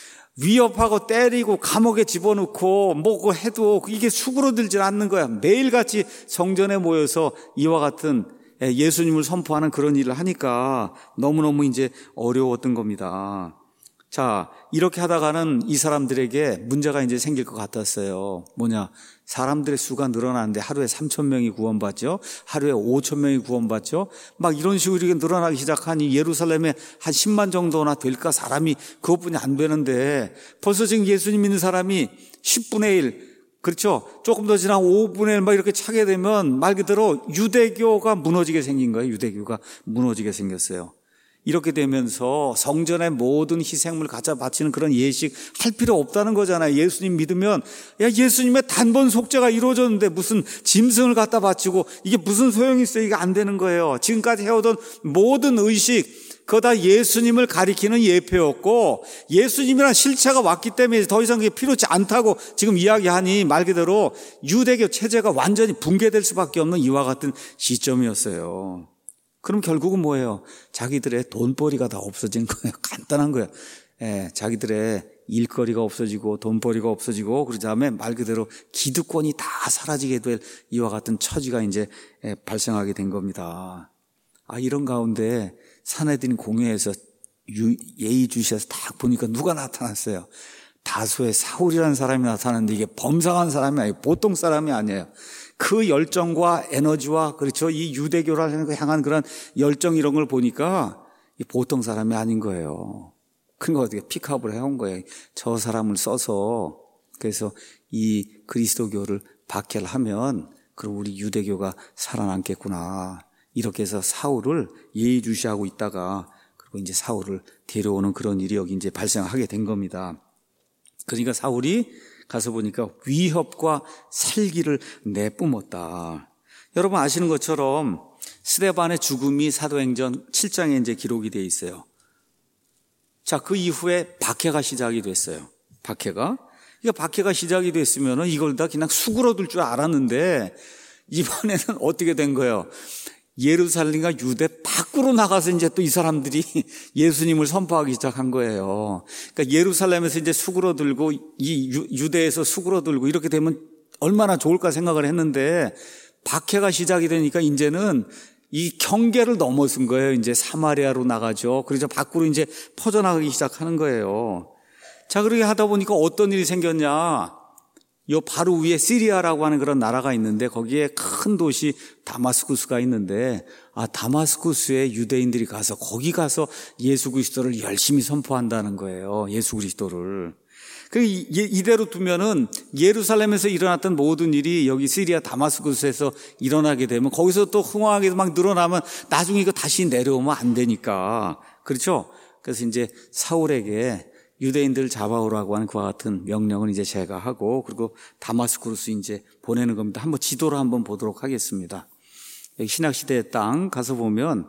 위협하고 때리고 감옥에 집어넣고 뭐고 해도 이게 수그러들질 않는 거야. 매일같이 성전에 모여서 이와 같은 예수님을 선포하는 그런 일을 하니까 너무너무 이제 어려웠던 겁니다. 자, 이렇게 하다가는 이 사람들에게 문제가 이제 생길 것 같았어요. 뭐냐? 사람들의 수가 늘어나는데 하루에 삼천 명이 구원받죠. 하루에 오천 명이 구원받죠. 막 이런 식으로 이렇게 늘어나기 시작하니 예루살렘에 한 십만 정도나 될까? 사람이 그것뿐이 안 되는데 벌써 지금 예수님 믿는 사람이 십분의 일, 그렇죠? 조금 더 지나면 오분의 일 막 이렇게 차게 되면 말 그대로 유대교가 무너지게 생긴 거예요. 유대교가 무너지게 생겼어요. 이렇게 되면서 성전의 모든 희생물 갖다 바치는 그런 예식 할 필요 없다는 거잖아요. 예수님 믿으면, 야, 예수님의 단번 속죄가 이루어졌는데 무슨 짐승을 갖다 바치고 이게 무슨 소용이 있어요? 이게 안 되는 거예요. 지금까지 해오던 모든 의식, 그거 다 예수님을 가리키는 예표였고, 예수님이란 실체가 왔기 때문에 더 이상 그게 필요치 않다고 지금 이야기하니 말 그대로 유대교 체제가 완전히 붕괴될 수밖에 없는 이와 같은 시점이었어요. 그럼 결국은 뭐예요? 자기들의 돈벌이가 다 없어진 거예요. 간단한 거예요. 예, 자기들의 일거리가 없어지고 돈벌이가 없어지고 그 다음에 말 그대로 기득권이 다 사라지게 될 이와 같은 처지가 이제 예, 발생하게 된 겁니다. 아, 이런 가운데 사내들인 공회에서 유, 예의주시해서 딱 보니까 누가 나타났어요? 다소의 사울이라는 사람이 나타났는데 이게 범상한 사람이 아니에요. 보통 사람이 아니에요. 그 열정과 에너지와 그렇죠, 이 유대교를 향한 그런 열정 이런 걸 보니까 보통 사람이 아닌 거예요. 그러니까 어떻게 픽업을 해온 거예요. 저 사람을 써서. 그래서 이 그리스도교를 박해를 하면 그럼 우리 유대교가 살아남겠구나. 이렇게 해서 사울을 예의주시하고 있다가 그리고 이제 사울을 데려오는 그런 일이 여기 이제 발생하게 된 겁니다. 그러니까 사울이 가서 보니까 위협과 살기를 내뿜었다. 여러분 아시는 것처럼 스데반의 죽음이 사도행전 칠 장에 이제 기록이 되어 있어요. 자, 그 이후에 박해가 시작이 됐어요. 박해가. 그러니까 박해가 시작이 됐으면 이걸 다 그냥 수그러들 줄 알았는데 이번에는 어떻게 된 거예요? 예루살렘과 유대 밖으로 나가서 이제 또 이 사람들이 예수님을 선포하기 시작한 거예요. 그러니까 예루살렘에서 이제 수그러들고 이 유대에서 수그러들고 이렇게 되면 얼마나 좋을까 생각을 했는데 박해가 시작이 되니까 이제는 이 경계를 넘어선 거예요. 이제 사마리아로 나가죠. 그래서 밖으로 이제 퍼져나가기 시작하는 거예요. 자, 그렇게 하다 보니까 어떤 일이 생겼냐? 요 바로 위에 시리아라고 하는 그런 나라가 있는데 거기에 큰 도시 다마스쿠스가 있는데 아 다마스쿠스에 유대인들이 가서 거기 가서 예수 그리스도를 열심히 선포한다는 거예요. 예수 그리스도를. 그 이대로 두면은 예루살렘에서 일어났던 모든 일이 여기 시리아 다마스쿠스에서 일어나게 되면 거기서 또 흥황하게 막 늘어나면 나중에 이거 다시 내려오면 안 되니까. 그렇죠? 그래서 이제 사울에게 유대인들을 잡아오라고 하는 그와 같은 명령을 이제 제가 하고 그리고 다마스쿠스 이제 보내는 겁니다. 한번 지도를 한번 보도록 하겠습니다. 여기 신약시대의 땅 가서 보면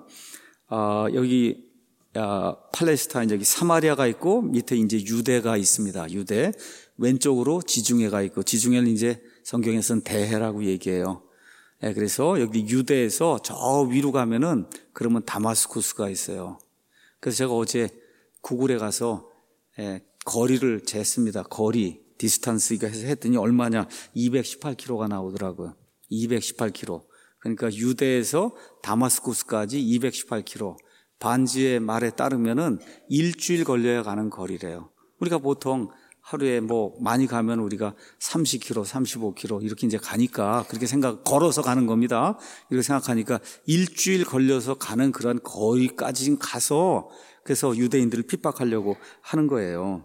어, 여기 어, 팔레스타인 여기 사마리아가 있고 밑에 이제 유대가 있습니다. 유대 왼쪽으로 지중해가 있고 지중해는 이제 성경에서는 대해라고 얘기해요. 네, 그래서 여기 유대에서 저 위로 가면은 그러면 다마스쿠스가 있어요. 그래서 제가 어제 구글에 가서 예, 거리를 쟀습니다. 거리, 디스턴스 이거 해서 했더니 얼마냐? 이백십팔 킬로미터가 나오더라고요. 이백십팔 킬로미터. 그러니까 유대에서 다마스쿠스까지 이백십팔 킬로미터. 반지의 말에 따르면은 일주일 걸려야 가는 거리래요. 우리가 보통 하루에 뭐 많이 가면 우리가 삼십 킬로미터, 삼십오 킬로미터 이렇게 이제 가니까 그렇게 생각, 걸어서 가는 겁니다. 이렇게 생각하니까 일주일 걸려서 가는 그런 거리까지 가서 그래서 유대인들을 핍박하려고 하는 거예요.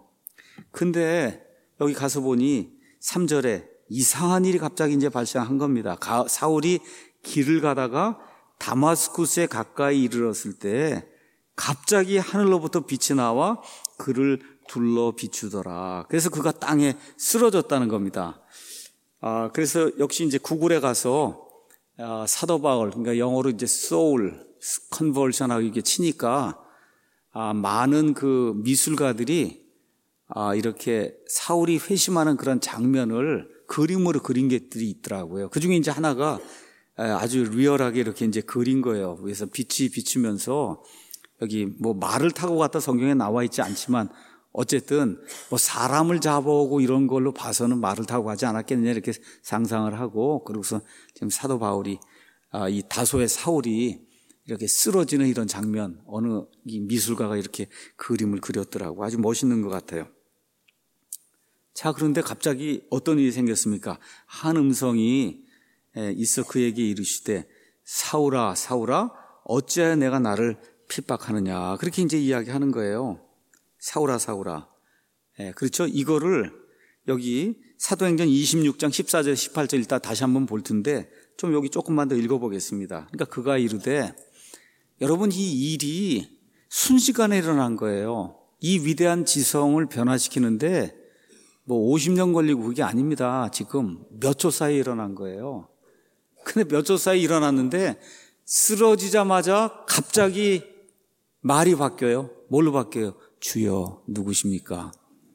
근데 여기 가서 보니 삼 절에 이상한 일이 갑자기 이제 발생한 겁니다. 사울이 길을 가다가 다마스쿠스에 가까이 이르렀을 때 갑자기 하늘로부터 빛이 나와 그를 둘러 비추더라. 그래서 그가 땅에 쓰러졌다는 겁니다. 아, 그래서 역시 이제 구글에 가서 아, 사도 바울, 그러니까 영어로 이제 soul, conversion하고 이게 치니까 아, 많은 그 미술가들이 아, 이렇게 사울이 회심하는 그런 장면을 그림으로 그린 것들이 있더라고요. 그 중에 이제 하나가 아주 리얼하게 이렇게 이제 그린 거예요. 그래서 빛이 비추면서 여기 뭐 말을 타고 갔다 성경에 나와 있지 않지만 어쨌든 뭐 사람을 잡아오고 이런 걸로 봐서는 말을 타고 가지 않았겠느냐 이렇게 상상을 하고, 그러고서 지금 사도 바울이 아, 이 다소의 사울이 이렇게 쓰러지는 이런 장면, 어느 이 미술가가 이렇게 그림을 그렸더라고. 아주 멋있는 것 같아요. 자, 그런데 갑자기 어떤 일이 생겼습니까? 한 음성이 있어 그에게 이르시되 사울아 사울아 어찌하여 내가 나를 핍박하느냐, 그렇게 이제 이야기하는 거예요. 사울아 사울아. 예, 그렇죠. 이거를 여기 사도행전 이십육 장 십사 절 십팔 절 일단 다시 한번 볼 텐데 좀 여기 조금만 더 읽어보겠습니다. 그러니까 그가 이르되, 여러분 이 일이 순식간에 일어난 거예요. 이 위대한 지성을 변화시키는데 뭐 오십 년 걸리고 그게 아닙니다. 지금 몇 초 사이에 일어난 거예요. 근데 몇 초 사이에 일어났는데 쓰러지자마자 갑자기 말이 바뀌어요. 뭘로 바뀌어요? 주여 누구십니까?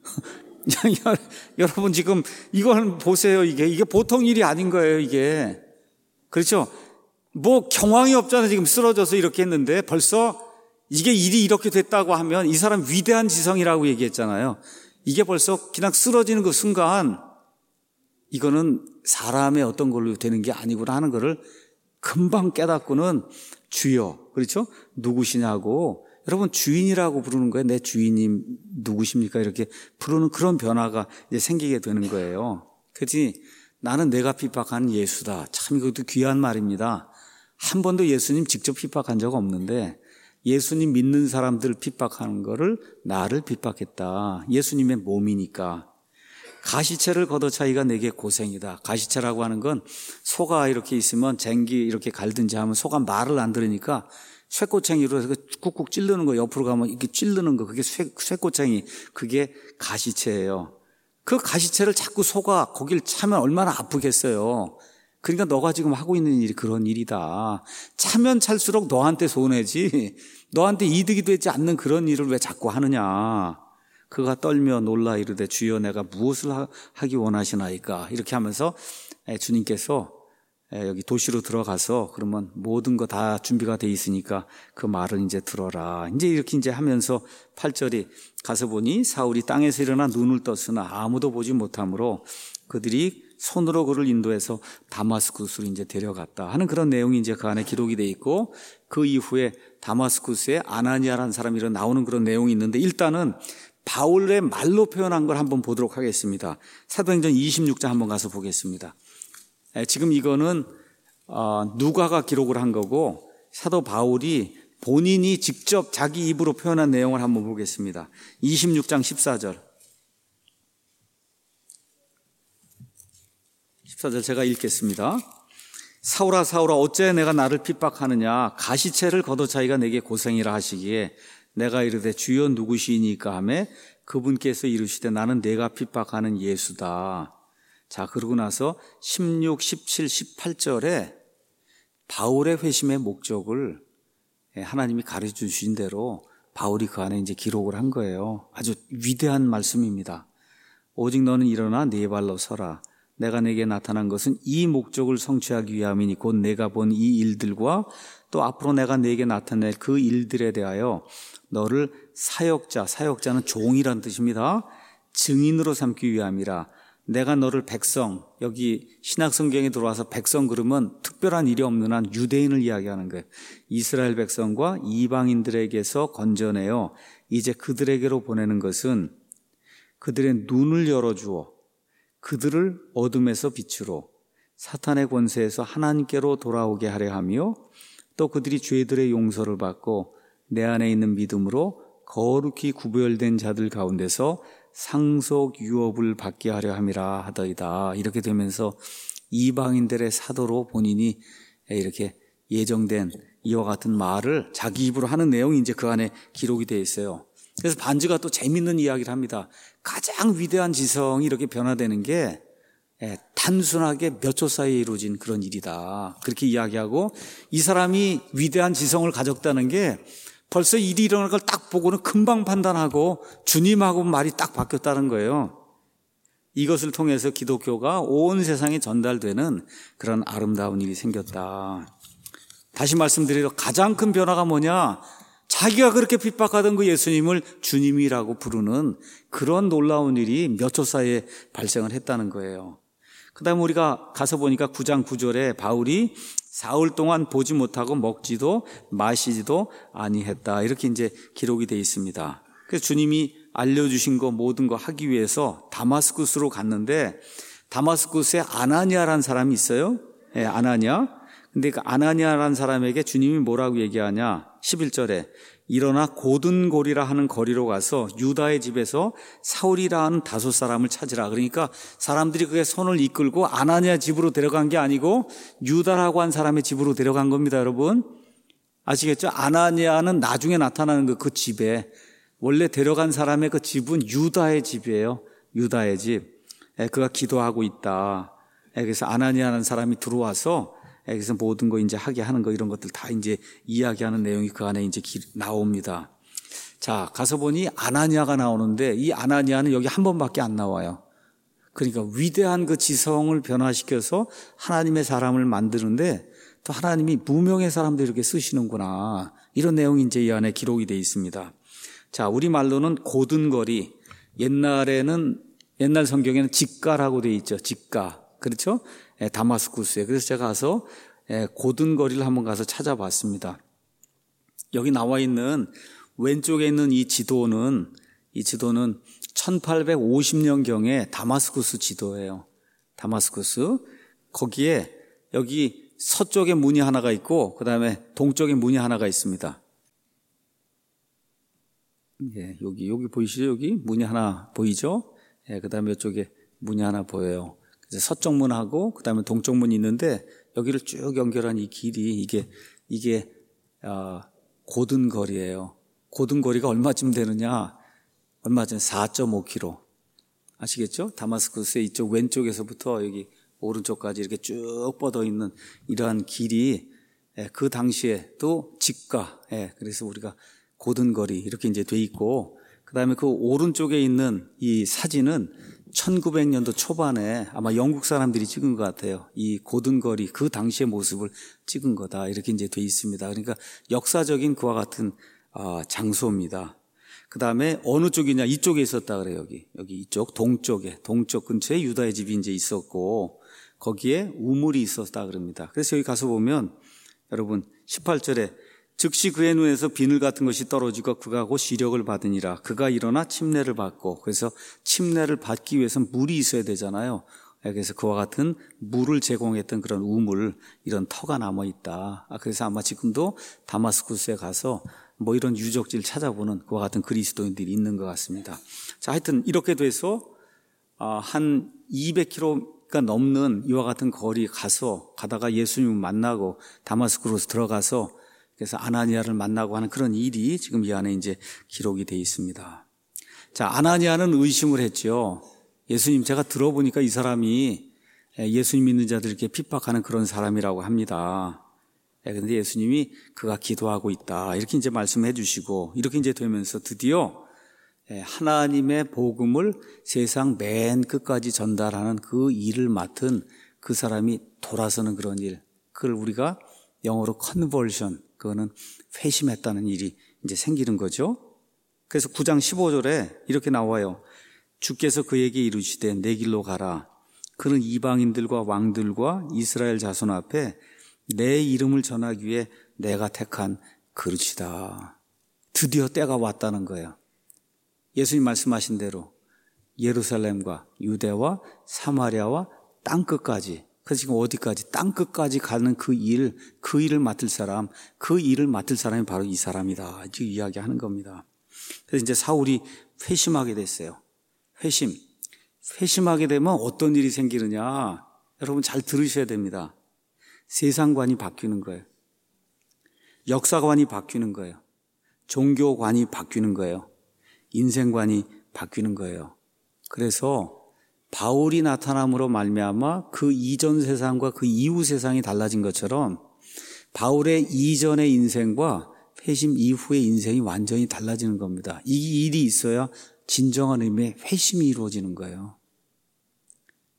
여러분 지금 이걸 보세요. 이게 이게 보통 일이 아닌 거예요. 이게 그렇죠. 뭐 경황이 없잖아요. 지금 쓰러져서 이렇게 했는데 벌써 이게 일이 이렇게 됐다고 하면 이 사람 위대한 지성이라고 얘기했잖아요. 이게 벌써 그냥 쓰러지는 그 순간 이거는 사람의 어떤 걸로 되는 게 아니구나 하는 거를 금방 깨닫고는 주여, 그렇죠? 누구시냐고, 여러분 주인이라고 부르는 거예요. 내 주인님 누구십니까? 이렇게 부르는 그런 변화가 이제 생기게 되는 거예요. 그렇지? 나는 내가 핍박하는 예수다. 참 이것도 귀한 말입니다. 한 번도 예수님 직접 핍박한 적 없는데 예수님 믿는 사람들 핍박하는 거를 나를 핍박했다. 예수님의 몸이니까. 가시채를 걷어차기가 내게 고생이다. 가시채라고 하는 건 소가 이렇게 있으면 쟁기 이렇게 갈든지 하면 소가 말을 안 들으니까 쇠꼬챙이로 해서 꾹꾹 찌르는 거, 옆으로 가면 이렇게 찌르는 거, 그게 쇠, 쇠꼬챙이, 그게 가시채예요. 그 가시채를 자꾸 소가 거길 차면 얼마나 아프겠어요. 그러니까 너가 지금 하고 있는 일이 그런 일이다. 차면 찰수록 너한테 손해지, 너한테 이득이 되지 않는 그런 일을 왜 자꾸 하느냐. 그가 떨며 놀라 이르되 주여 내가 무엇을 하기 원하시나이까. 이렇게 하면서 주님께서 여기 도시로 들어가서 그러면 모든 거 다 준비가 돼 있으니까 그 말을 이제 들어라. 이제 이렇게 이제 하면서 팔 절이 가서 보니 사울이 땅에서 일어나 눈을 떴으나 아무도 보지 못하므로 그들이 손으로 그를 인도해서 다마스쿠스로 이제 데려갔다 하는 그런 내용이 이제 그 안에 기록이 돼 있고, 그 이후에 다마스쿠스에 아나니아라는 사람이 일어 나오는 그런 내용이 있는데, 일단은 바울의 말로 표현한 걸 한번 보도록 하겠습니다. 사도행전 이십육 장 한번 가서 보겠습니다. 지금 이거는 누가가 기록을 한 거고 사도 바울이 본인이 직접 자기 입으로 표현한 내용을 한번 보겠습니다. 이십육 장 십사 절. 십사 절 제가 읽겠습니다. 사울아 사울아 어째 내가 나를 핍박하느냐. 가시채를 걷어차기가 내게 고생이라 하시기에 내가 이르되 주여 누구시니까 하매 그분께서 이르시되 나는 내가 핍박하는 예수다. 자, 그러고 나서 십육, 십칠, 십팔 절에 바울의 회심의 목적을 하나님이 가르쳐 주신 대로 바울이 그 안에 이제 기록을 한 거예요. 아주 위대한 말씀입니다. 오직 너는 일어나 네 발로 서라. 내가 내게 나타난 것은 이 목적을 성취하기 위함이니 곧 내가 본 이 일들과 또 앞으로 내가 내게 나타낼 그 일들에 대하여 너를 사역자, 사역자는 종이란 뜻입니다. 증인으로 삼기 위함이라. 내가 너를 백성, 여기 신약성경에 들어와서 백성 그러면 특별한 일이 없는 한 유대인을 이야기하는 거예요. 이스라엘 백성과 이방인들에게서 건져내어 이제 그들에게로 보내는 것은 그들의 눈을 열어주어 그들을 어둠에서 빛으로 사탄의 권세에서 하나님께로 돌아오게 하려 하며 또 그들이 죄들의 용서를 받고 내 안에 있는 믿음으로 거룩히 구별된 자들 가운데서 상속 유업을 받게 하려 함이라 하더이다. 이렇게 되면서 이방인들의 사도로 본인이 이렇게 예정된 이와 같은 말을 자기 입으로 하는 내용이 이제 그 안에 기록이 되어 있어요. 그래서 반주가 또 재밌는 이야기를 합니다. 가장 위대한 지성이 이렇게 변화되는 게 단순하게 몇 초 사이에 이루어진 그런 일이다. 그렇게 이야기하고, 이 사람이 위대한 지성을 가졌다는 게 벌써 일이 일어날 걸 딱 보고는 금방 판단하고 주님하고 말이 딱 바뀌었다는 거예요. 이것을 통해서 기독교가 온 세상에 전달되는 그런 아름다운 일이 생겼다. 다시 말씀드리려 가장 큰 변화가 뭐냐? 자기가 그렇게 핍박하던 그 예수님을 주님이라고 부르는 그런 놀라운 일이 몇 초 사이에 발생을 했다는 거예요. 그 다음에 우리가 가서 보니까 구 장 구 절에 바울이 사흘 동안 보지 못하고 먹지도 마시지도 아니했다. 이렇게 이제 기록이 되어 있습니다. 그래서 주님이 알려주신 거 모든 거 하기 위해서 다마스쿠스로 갔는데 다마스쿠스에 아나니아라는 사람이 있어요. 예, 아나니아. 근데 그 아나니아라는 사람에게 주님이 뭐라고 얘기하냐? 십일 절에 일어나 고든골이라 하는 거리로 가서 유다의 집에서 사울이라 하는 다섯 사람을 찾으라. 그러니까 사람들이 그게 손을 이끌고 아나니아 집으로 데려간 게 아니고 유다라고 한 사람의 집으로 데려간 겁니다, 여러분. 아시겠죠? 아나니아는 나중에 나타나는 그, 그 집에 원래 데려간 사람의 그 집은 유다의 집이에요. 유다의 집. 예, 그가 기도하고 있다. 예, 그래서 아나니아라는 사람이 들어와서 그래서 모든 거 이제 하게 하는 거 이런 것들 다 이제 이야기하는 내용이 그 안에 이제 나옵니다. 자, 가서 보니 아나니아가 나오는데 이 아나니아는 여기 한 번밖에 안 나와요. 그러니까 위대한 그 지성을 변화시켜서 하나님의 사람을 만드는데 또 하나님이 무명의 사람들 이렇게 쓰시는구나. 이런 내용이 이제 이 안에 기록이 되어 있습니다. 자, 우리말로는 고든거리. 옛날에는 옛날 성경에는 직가라고 되어 있죠. 직가. 그렇죠? 예, 다마스쿠스에. 그래서 제가 가서 예, 고든거리를 한번 가서 찾아봤습니다. 여기 나와 있는 왼쪽에 있는 이 지도는 이 지도는 천팔백오십 년경에 다마스쿠스 지도예요. 다마스쿠스. 거기에 여기 서쪽에 문이 하나가 있고 그다음에 동쪽에 문이 하나가 있습니다. 예, 여기 여기 보이시죠? 여기 문이 하나 보이죠? 예, 그다음에 이쪽에 문이 하나 보여요. 서쪽 문하고 그다음에 동쪽 문이 있는데 여기를 쭉 연결한 이 길이 이게 이게 어, 고든거리예요. 고든거리가 얼마쯤 되느냐? 얼마 전 사 점 오 킬로미터. 아시겠죠? 다마스쿠스의 이쪽 왼쪽에서부터 여기 오른쪽까지 이렇게 쭉 뻗어 있는 이러한 길이 예, 그 당시에 또 직가. 예, 그래서 우리가 고든거리 이렇게 이제 돼 있고 그다음에 그 오른쪽에 있는 이 사진은 천구백 년도 초반에 아마 영국 사람들이 찍은 것 같아요. 이 고든거리 그 당시의 모습을 찍은 거다 이렇게 이제 돼 있습니다. 그러니까 역사적인 그와 같은 어, 장소입니다. 그 다음에 어느 쪽이냐 이쪽에 있었다 그래요. 여기 여기 이쪽 동쪽에 동쪽 근처에 유다의 집이 이제 있었고 거기에 우물이 있었다 그럽니다. 그래서 여기 가서 보면 여러분 십팔 절에 즉시 그의 눈에서 비늘 같은 것이 떨어지고 그가 곧 시력을 받으니라. 그가 일어나 침례를 받고 그래서 침례를 받기 위해서는 물이 있어야 되잖아요. 그래서 그와 같은 물을 제공했던 그런 우물 이런 터가 남아있다. 그래서 아마 지금도 다마스쿠스에 가서 뭐 이런 유적지를 찾아보는 그와 같은 그리스도인들이 있는 것 같습니다. 자, 하여튼 이렇게 돼서 한 이백 킬로미터가 넘는 이와 같은 거리 가서 가다가 예수님을 만나고 다마스쿠스로 들어가서 그래서 아나니아를 만나고 하는 그런 일이 지금 이 안에 이제 기록이 되어 있습니다. 자, 아나니아는 의심을 했죠. 예수님, 제가 들어보니까 이 사람이 예수님 믿는 자들에게 핍박하는 그런 사람이라고 합니다. 그런데 예수님이 그가 기도하고 있다. 이렇게 이제 말씀해 주시고 이렇게 이제 되면서 드디어 하나님의 복음을 세상 맨 끝까지 전달하는 그 일을 맡은 그 사람이 돌아서는 그런 일. 그걸 우리가 영어로 컨버션, 그거는 회심했다는 일이 이제 생기는 거죠. 그래서 구 장 십오 절에 이렇게 나와요. 주께서 그에게 이르시되 내 길로 가라. 그는 이방인들과 왕들과 이스라엘 자손 앞에 내 이름을 전하기 위해 내가 택한 그릇이다. 드디어 때가 왔다는 거예요. 예수님 말씀하신 대로 예루살렘과 유대와 사마리아와 땅끝까지, 그래서 지금 어디까지? 땅끝까지 가는 그 일, 그 일을 맡을 사람, 그 일을 맡을 사람이 바로 이 사람이다. 지금 이야기하는 겁니다. 그래서 이제 사울이 회심하게 됐어요. 회심. 회심하게 되면 어떤 일이 생기느냐? 여러분 잘 들으셔야 됩니다. 세상관이 바뀌는 거예요. 역사관이 바뀌는 거예요. 종교관이 바뀌는 거예요. 인생관이 바뀌는 거예요. 그래서 바울이 나타남으로 말미암아 그 이전 세상과 그 이후 세상이 달라진 것처럼 바울의 이전의 인생과 회심 이후의 인생이 완전히 달라지는 겁니다. 이 일이 있어야 진정한 의미의 회심이 이루어지는 거예요.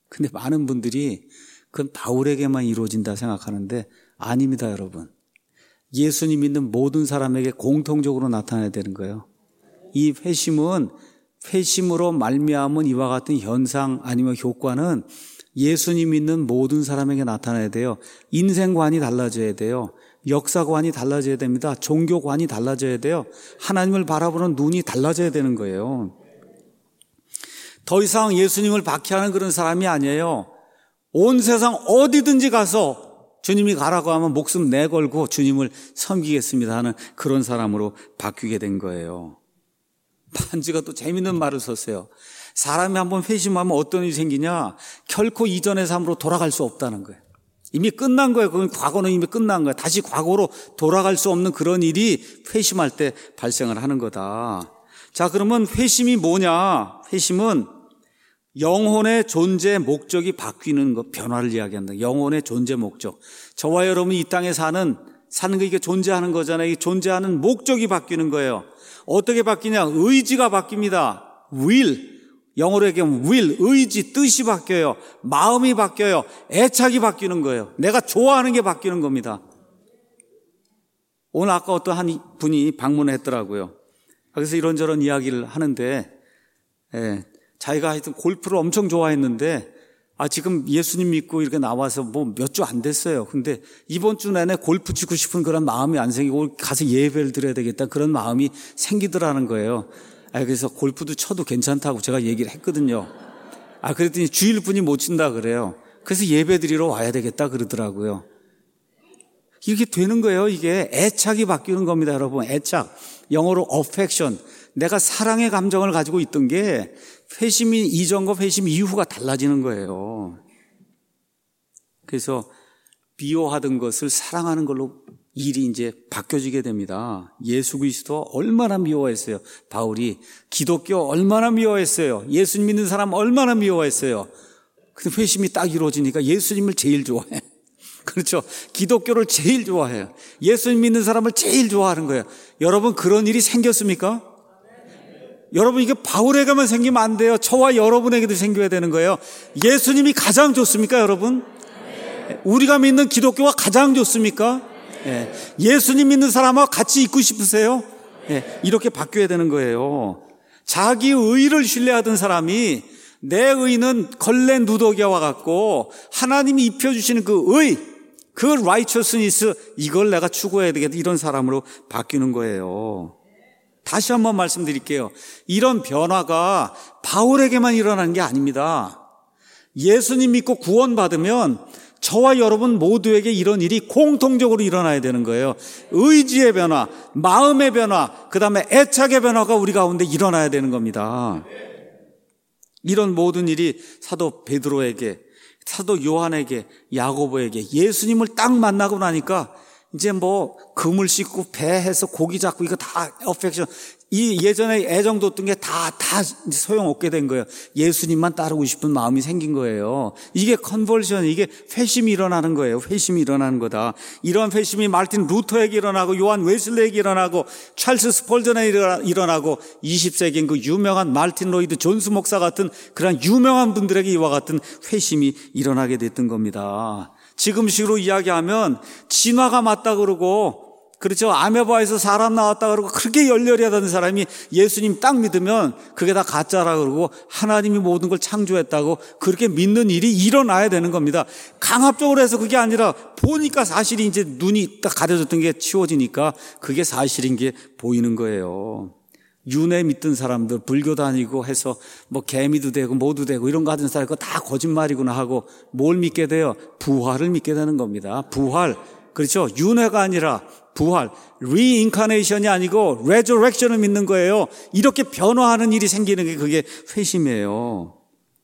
근데 많은 분들이 그건 바울에게만 이루어진다 생각하는데 아닙니다, 여러분. 예수님 믿는 모든 사람에게 공통적으로 나타나야 되는 거예요. 이 회심은 회심으로 말미암은 이와 같은 현상 아니면 효과는 예수님 믿는 모든 사람에게 나타나야 돼요. 인생관이 달라져야 돼요. 역사관이 달라져야 됩니다. 종교관이 달라져야 돼요. 하나님을 바라보는 눈이 달라져야 되는 거예요. 더 이상 예수님을 박해하는 그런 사람이 아니에요. 온 세상 어디든지 가서 주님이 가라고 하면 목숨 내걸고 주님을 섬기겠습니다 하는 그런 사람으로 바뀌게 된 거예요. 반지가 또 재밌는 말을 썼어요. 사람이 한번 회심하면 어떤 일이 생기냐? 결코 이전의 삶으로 돌아갈 수 없다는 거예요. 이미 끝난 거예요. 그건 과거는 이미 끝난 거예요. 다시 과거로 돌아갈 수 없는 그런 일이 회심할 때 발생을 하는 거다. 자, 그러면 회심이 뭐냐? 회심은 영혼의 존재 목적이 바뀌는 것, 변화를 이야기한다. 영혼의 존재 목적. 저와 여러분이 이 땅에 사는, 사는 게 이게 존재하는 거잖아요. 이 존재하는 목적이 바뀌는 거예요. 어떻게 바뀌냐? 의지가 바뀝니다. will. 영어로 얘기하면 will, 의지, 뜻이 바뀌어요. 마음이 바뀌어요. 애착이 바뀌는 거예요. 내가 좋아하는 게 바뀌는 겁니다. 오늘 아까 어떤 한 분이 방문했더라고요. 그래서 이런저런 이야기를 하는데, 예, 자기가 하여튼 골프를 엄청 좋아했는데, 아, 지금 예수님 믿고 이렇게 나와서 뭐 몇 주 안 됐어요. 근데 이번 주 내내 골프 치고 싶은 그런 마음이 안 생기고 가서 예배를 드려야 되겠다. 그런 마음이 생기더라는 거예요. 아, 그래서 골프도 쳐도 괜찮다고 제가 얘기를 했거든요. 아, 그랬더니 주일뿐이 못 친다 그래요. 그래서 예배 드리러 와야 되겠다 그러더라고요. 이렇게 되는 거예요. 이게 애착이 바뀌는 겁니다, 여러분. 애착. 영어로 affection. 내가 사랑의 감정을 가지고 있던 게 회심이 이전과 회심 이후가 달라지는 거예요. 그래서 미워하던 것을 사랑하는 걸로 일이 이제 바뀌어지게 됩니다. 예수 그리스도 얼마나 미워했어요. 바울이 기독교 얼마나 미워했어요. 예수님 믿는 사람 얼마나 미워했어요. 근데 회심이 딱 이루어지니까 예수님을 제일 좋아해. 그렇죠. 기독교를 제일 좋아해요. 예수님 믿는 사람을 제일 좋아하는 거예요. 여러분 그런 일이 생겼습니까? 여러분 이게 바울에게만 생기면 안 돼요. 저와 여러분에게도 생겨야 되는 거예요. 예수님이 가장 좋습니까, 여러분? 우리가 믿는 기독교가 가장 좋습니까? 예. 예수님 믿는 사람과 같이 있고 싶으세요? 예. 이렇게 바뀌어야 되는 거예요. 자기 의를 신뢰하던 사람이 내 의는 걸레 누더기와 같고 하나님이 입혀주시는 그 의, 그 righteousness, 이걸 내가 추구해야 되겠다, 이런 사람으로 바뀌는 거예요. 다시 한번 말씀드릴게요. 이런 변화가 바울에게만 일어나는 게 아닙니다. 예수님 믿고 구원받으면 저와 여러분 모두에게 이런 일이 공통적으로 일어나야 되는 거예요. 의지의 변화, 마음의 변화, 그 다음에 애착의 변화가 우리 가운데 일어나야 되는 겁니다. 이런 모든 일이 사도 베드로에게, 사도 요한에게, 야고보에게 예수님을 딱 만나고 나니까 이제 뭐 금을 씻고 배해서 고기 잡고 이거 다 어펙션, 이 예전에 애정 뒀던 게 다 다 소용없게 된 거예요. 예수님만 따르고 싶은 마음이 생긴 거예요. 이게 컨버전, 이게 회심이 일어나는 거예요. 회심이 일어나는 거다. 이러한 회심이 마르틴 루터에게 일어나고 요한 웨슬레에게 일어나고 찰스 스펄전에게 일어나고 이십 세기인 그 유명한 마르틴 로이드 존스 목사 같은 그런 유명한 분들에게 이와 같은 회심이 일어나게 됐던 겁니다. 지금식으로 이야기하면 진화가 맞다 그러고, 그렇죠, 아메바에서 사람 나왔다 그러고 그렇게 열렬히 하던 사람이 예수님 딱 믿으면 그게 다 가짜라 그러고 하나님이 모든 걸 창조했다고 그렇게 믿는 일이 일어나야 되는 겁니다. 강압적으로 해서 그게 아니라 보니까 사실이 이제 눈이 딱 가려졌던 게 치워지니까 그게 사실인 게 보이는 거예요. 윤회 믿던 사람들, 불교 다니고 해서 뭐 개미도 되고 뭐도 되고 이런 거 하던 사람, 그거 다 거짓말이구나 하고 뭘 믿게 돼요? 부활을 믿게 되는 겁니다. 부활. 그렇죠. 윤회가 아니라 부활. 리인카네이션이 아니고 레저렉션을 믿는 거예요. 이렇게 변화하는 일이 생기는 게 그게 회심이에요.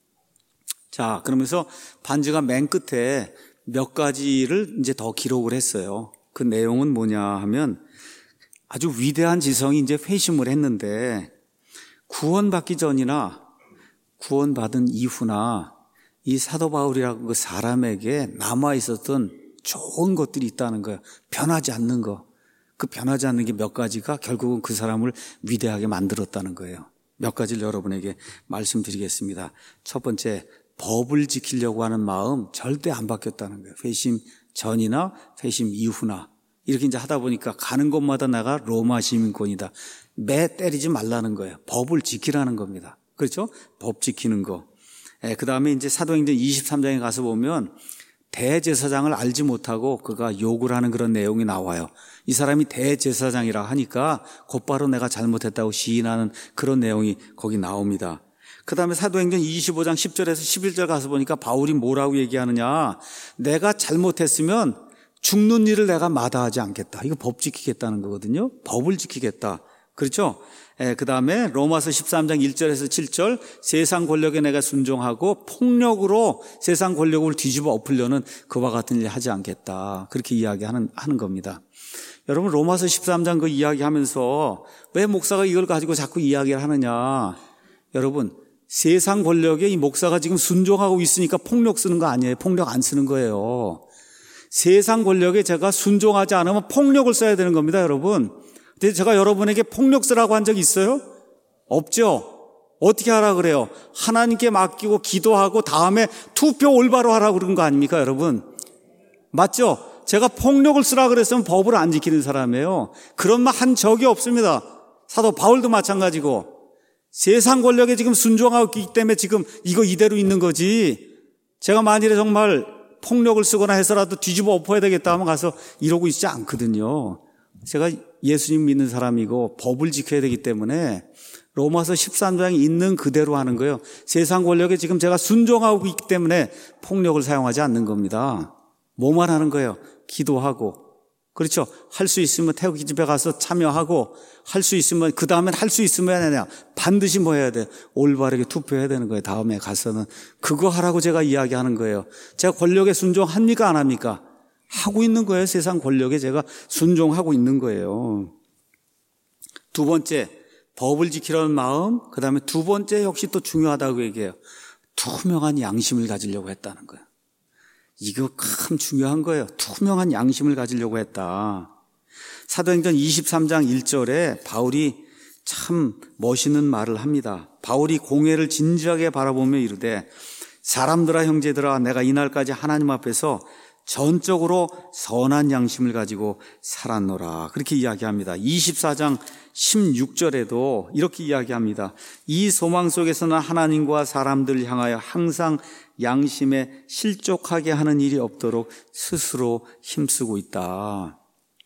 자, 그러면서 반지가 맨 끝에 몇 가지를 이제 더 기록을 했어요. 그 내용은 뭐냐 하면 아주 위대한 지성이 이제 회심을 했는데 구원받기 전이나 구원받은 이후나 이 사도 바울이라고 그 사람에게 남아 있었던 좋은 것들이 있다는 거예요. 변하지 않는 거. 그 변하지 않는 게 몇 가지가 결국은 그 사람을 위대하게 만들었다는 거예요. 몇 가지를 여러분에게 말씀드리겠습니다. 첫 번째, 법을 지키려고 하는 마음 절대 안 바뀌었다는 거예요. 회심 전이나 회심 이후나 이렇게 이제 하다 보니까 가는 곳마다 내가 로마 시민권이다. 매 때리지 말라는 거예요. 법을 지키라는 겁니다. 그렇죠? 법 지키는 거. 예, 그 다음에 이제 사도행전 이십삼 장에 가서 보면 대제사장을 알지 못하고 그가 욕을 하는 그런 내용이 나와요. 이 사람이 대제사장이라 하니까 곧바로 내가 잘못했다고 시인하는 그런 내용이 거기 나옵니다. 그 다음에 사도행전 이십오 장 십 절에서 십일 절 가서 보니까 바울이 뭐라고 얘기하느냐. 내가 잘못했으면 죽는 일을 내가 마다하지 않겠다. 이거 법 지키겠다는 거거든요. 법을 지키겠다. 그렇죠? 예, 그 다음에 로마서 십삼 장 일 절에서 칠 절 세상 권력에 내가 순종하고 폭력으로 세상 권력을 뒤집어 엎으려는 그와 같은 일 하지 않겠다. 그렇게 이야기하는 하는 겁니다. 여러분 로마서 십삼 장 그 이야기하면서 왜 목사가 이걸 가지고 자꾸 이야기를 하느냐. 여러분 세상 권력에 이 목사가 지금 순종하고 있으니까 폭력 쓰는 거 아니에요. 폭력 안 쓰는 거예요. 세상 권력에 제가 순종하지 않으면 폭력을 써야 되는 겁니다, 여러분. 근데 제가 여러분에게 폭력 쓰라고 한 적 있어요? 없죠? 어떻게 하라 그래요? 하나님께 맡기고 기도하고 다음에 투표 올바로 하라고 그런 거 아닙니까, 여러분? 맞죠? 제가 폭력을 쓰라 그랬으면 법을 안 지키는 사람이에요. 그런 말 한 적이 없습니다. 사도 바울도 마찬가지고. 세상 권력에 지금 순종하고 있기 때문에 지금 이거 이대로 있는 거지. 제가 만일에 정말 폭력을 쓰거나 해서라도 뒤집어 엎어야 되겠다 하면 가서 이러고 있지 않거든요. 제가 예수님 믿는 사람이고 법을 지켜야 되기 때문에 로마서 십삼 장이 있는 그대로 하는 거예요. 세상 권력에 지금 제가 순종하고 있기 때문에 폭력을 사용하지 않는 겁니다. 뭐만 하는 거예요? 기도하고. 그렇죠? 할 수 있으면 태극기 집회 가서 참여하고 할 수 있으면 그 다음엔 할 수 있으면 해야 되냐. 반드시 뭐 해야 돼? 올바르게 투표해야 되는 거예요. 다음에 가서는. 그거 하라고 제가 이야기하는 거예요. 제가 권력에 순종합니까? 안 합니까? 하고 있는 거예요. 세상 권력에 제가 순종하고 있는 거예요. 두 번째, 법을 지키려는 마음. 그 다음에 두 번째 역시 또 중요하다고 얘기해요. 투명한 양심을 가지려고 했다는 거예요. 이거 참 중요한 거예요. 투명한 양심을 가지려고 했다. 사도행전 이십삼 장 일 절에 바울이 참 멋있는 말을 합니다. 바울이 공회를 진지하게 바라보며 이르되 사람들아 형제들아 내가 이날까지 하나님 앞에서 전적으로 선한 양심을 가지고 살았노라. 그렇게 이야기합니다. 이십사 장 십육 절에도 이렇게 이야기합니다. 이 소망 속에서는 하나님과 사람들을 향하여 항상 양심에 실족하게 하는 일이 없도록 스스로 힘쓰고 있다.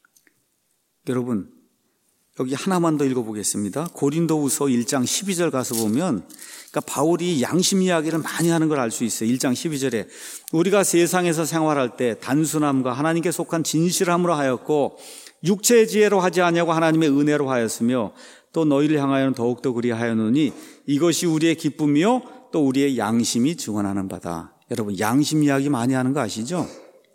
여러분 여기 하나만 더 읽어보겠습니다. 고린도후서 일 장 십이 절 가서 보면 그러니까 바울이 양심 이야기를 많이 하는 걸 알 수 있어요. 일 장 십이 절에 우리가 세상에서 생활할 때 단순함과 하나님께 속한 진실함으로 하였고 육체의 지혜로 하지 아니하고 하나님의 은혜로 하였으며 또 너희를 향하여는 더욱더 그리하였노니 이것이 우리의 기쁨이요 또 우리의 양심이 증언하는 바다. 여러분 양심 이야기 많이 하는 거 아시죠?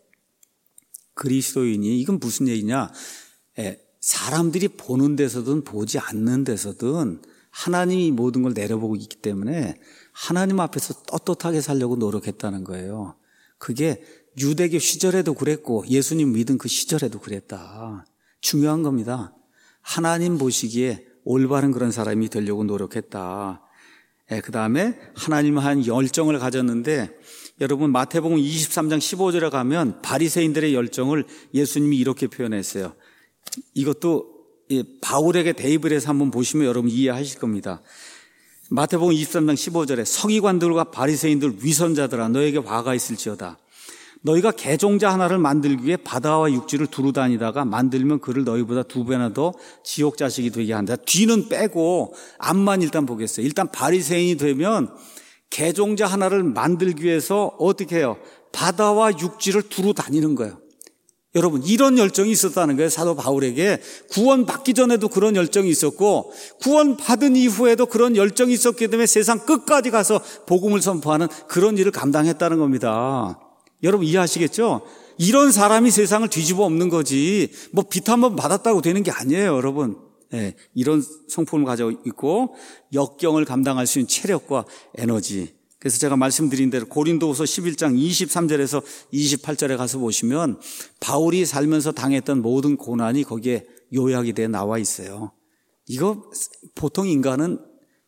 그리스도인이 이건 무슨 얘기냐? 예, 사람들이 보는 데서든 보지 않는 데서든 하나님이 모든 걸 내려보고 있기 때문에 하나님 앞에서 떳떳하게 살려고 노력했다는 거예요. 그게 유대교 시절에도 그랬고 예수님 믿은 그 시절에도 그랬다. 중요한 겁니다. 하나님 보시기에 올바른 그런 사람이 되려고 노력했다. 예, 그 다음에 하나님 한 열정을 가졌는데 여러분 마태복음 이십삼 장 십오 절에 가면 바리새인들의 열정을 예수님이 이렇게 표현했어요. 이것도 바울에게 대입을 해서 한번 보시면 여러분 이해하실 겁니다. 마태복음 이십삼 장 십오 절에 서기관들과 바리새인들 위선자들아 너에게 화가 있을지어다. 너희가 개종자 하나를 만들기 위해 바다와 육지를 두루 다니다가 만들면 그를 너희보다 두 배나 더 지옥 자식이 되게 한다. 뒤는 빼고 앞만 일단 보겠어요. 일단 바리새인이 되면 개종자 하나를 만들기 위해서 어떻게 해요? 바다와 육지를 두루 다니는 거예요. 여러분 이런 열정이 있었다는 거예요. 사도 바울에게 구원받기 전에도 그런 열정이 있었고 구원받은 이후에도 그런 열정이 있었기 때문에 세상 끝까지 가서 복음을 선포하는 그런 일을 감당했다는 겁니다. 여러분 이해하시겠죠? 이런 사람이 세상을 뒤집어 엎는 거지 뭐 빛 한번 받았다고 되는 게 아니에요. 여러분 네, 이런 성품을 가지고 있고 역경을 감당할 수 있는 체력과 에너지. 그래서 제가 말씀드린 대로 고린도후서 십일 장 이십삼 절에서 이십팔 절에 가서 보시면 바울이 살면서 당했던 모든 고난이 거기에 요약이 돼 나와 있어요. 이거 보통 인간은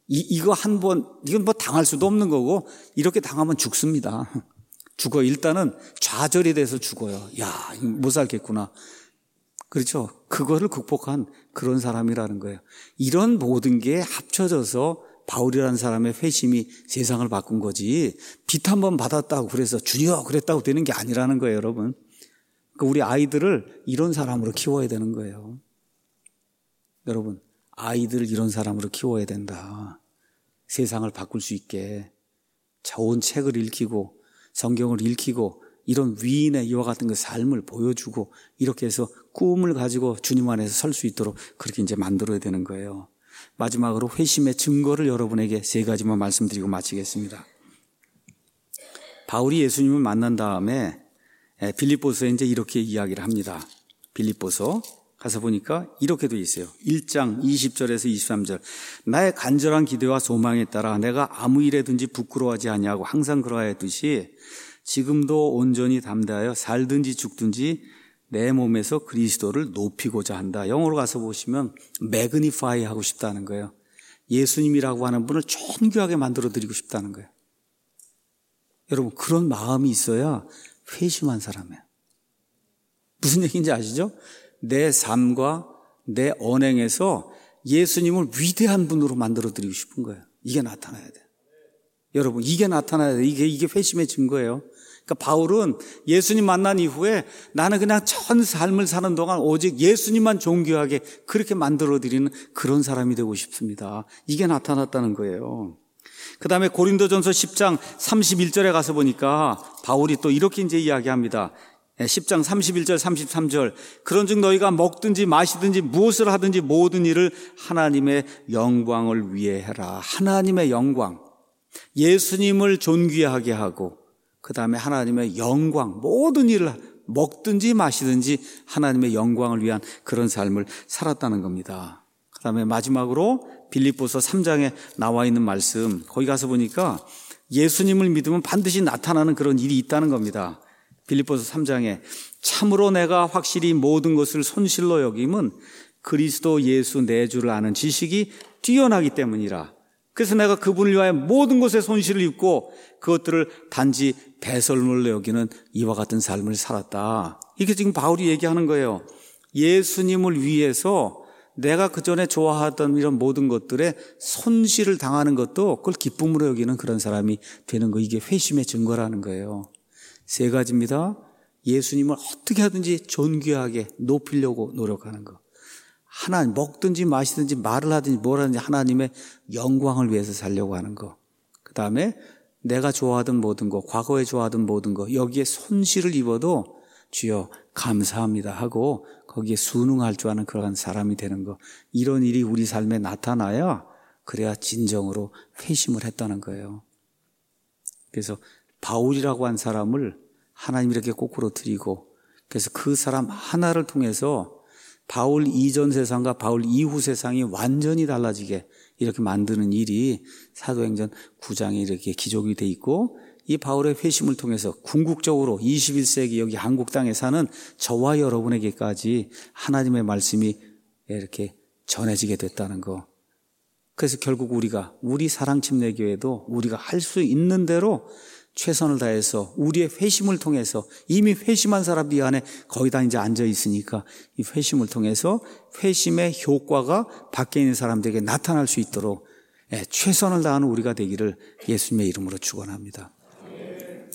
이, 이거 한 번, 이건 뭐 당할 수도 없는 거고, 이렇게 당하면 죽습니다. 죽어. 일단은 좌절이 돼서 죽어요. 야, 못 살겠구나. 그렇죠. 그거를 극복한 그런 사람이라는 거예요. 이런 모든 게 합쳐져서 바울이라는 사람의 회심이 세상을 바꾼 거지, 빚 한 번 받았다고 그래서 주여 그랬다고 되는 게 아니라는 거예요, 여러분. 그러니까 우리 아이들을 이런 사람으로 키워야 되는 거예요. 여러분, 아이들을 이런 사람으로 키워야 된다. 세상을 바꿀 수 있게 좋은 책을 읽히고 성경을 읽히고 이런 위인의 이와 같은 그 삶을 보여주고 이렇게 해서 꿈을 가지고 주님 안에서 설 수 있도록 그렇게 이제 만들어야 되는 거예요. 마지막으로 회심의 증거를 여러분에게 세 가지만 말씀드리고 마치겠습니다. 바울이 예수님을 만난 다음에 빌립보서에 이제 이렇게 이야기를 합니다. 빌립보서 가서 보니까 이렇게 돼 있어요. 일 장 이십 절에서 이십삼 절. 나의 간절한 기대와 소망에 따라 내가 아무 일에든지 부끄러워하지 아니하고 항상 그러하였듯이 지금도 온전히 담대하여 살든지 죽든지 내 몸에서 그리스도를 높이고자 한다. 영어로 가서 보시면 매그니파이 하고 싶다는 거예요. 예수님이라고 하는 분을 존귀하게 만들어드리고 싶다는 거예요. 여러분, 그런 마음이 있어야 회심한 사람이에요. 무슨 얘기인지 아시죠? 내 삶과 내 언행에서 예수님을 위대한 분으로 만들어드리고 싶은 거예요. 이게 나타나야 돼요. 여러분, 이게 나타나야 돼요. 이게, 이게 회심의 증거예요. 그러니까 바울은 예수님 만난 이후에 나는 그냥 전 삶을 사는 동안 오직 예수님만 존귀하게 그렇게 만들어드리는 그런 사람이 되고 싶습니다. 이게 나타났다는 거예요. 그 다음에 고린도전서 십 장 삼십일 절에 가서 보니까 바울이 또 이렇게 이제 이야기합니다. 십 장 삼십일 절 삼십삼 절. 그런즉 너희가 먹든지 마시든지 무엇을 하든지 모든 일을 하나님의 영광을 위해 해라. 하나님의 영광. 예수님을 존귀하게 하고 그 다음에 하나님의 영광, 모든 일을 먹든지 마시든지 하나님의 영광을 위한 그런 삶을 살았다는 겁니다. 그 다음에 마지막으로 빌립보서 삼 장에 나와 있는 말씀, 거기 가서 보니까 예수님을 믿으면 반드시 나타나는 그런 일이 있다는 겁니다. 빌립보서 삼 장에 참으로 내가 확실히 모든 것을 손실로 여김은 그리스도 예수 내 주를 아는 지식이 뛰어나기 때문이라. 그래서 내가 그분을 위하여 모든 것에 손실을 입고 그것들을 단지 배설물로 여기는 이와 같은 삶을 살았다. 이게 지금 바울이 얘기하는 거예요. 예수님을 위해서 내가 그전에 좋아하던 이런 모든 것들에 손실을 당하는 것도 그걸 기쁨으로 여기는 그런 사람이 되는 거. 이게 회심의 증거라는 거예요. 세 가지입니다. 예수님을 어떻게 하든지 존귀하게 높이려고 노력하는 거. 하나님, 먹든지 마시든지 말을 하든지 뭘 하든지 하나님의 영광을 위해서 살려고 하는 거. 그 다음에 내가 좋아하던 모든 거, 과거에 좋아하던 모든 거, 여기에 손실을 입어도 주여 감사합니다 하고 거기에 순응할 줄 아는 그러한 사람이 되는 거. 이런 일이 우리 삶에 나타나야 그래야 진정으로 회심을 했다는 거예요. 그래서 바울이라고 한 사람을 하나님 이렇게 거꾸로 드리고, 그래서 그 사람 하나를 통해서 바울 이전 세상과 바울 이후 세상이 완전히 달라지게 이렇게 만드는 일이 사도행전 구 장에 이렇게 기록이 돼 있고, 이 바울의 회심을 통해서 궁극적으로 이십일 세기 여기 한국 땅에 사는 저와 여러분에게까지 하나님의 말씀이 이렇게 전해지게 됐다는 거. 그래서 결국 우리가 우리 사랑침례교회도 우리가 할 수 있는 대로 최선을 다해서 우리의 회심을 통해서, 이미 회심한 사람이 안에 거의 다 이제 앉아 있으니까 이 회심을 통해서 회심의 효과가 밖에 있는 사람들에게 나타날 수 있도록 최선을 다하는 우리가 되기를 예수님의 이름으로 축원합니다.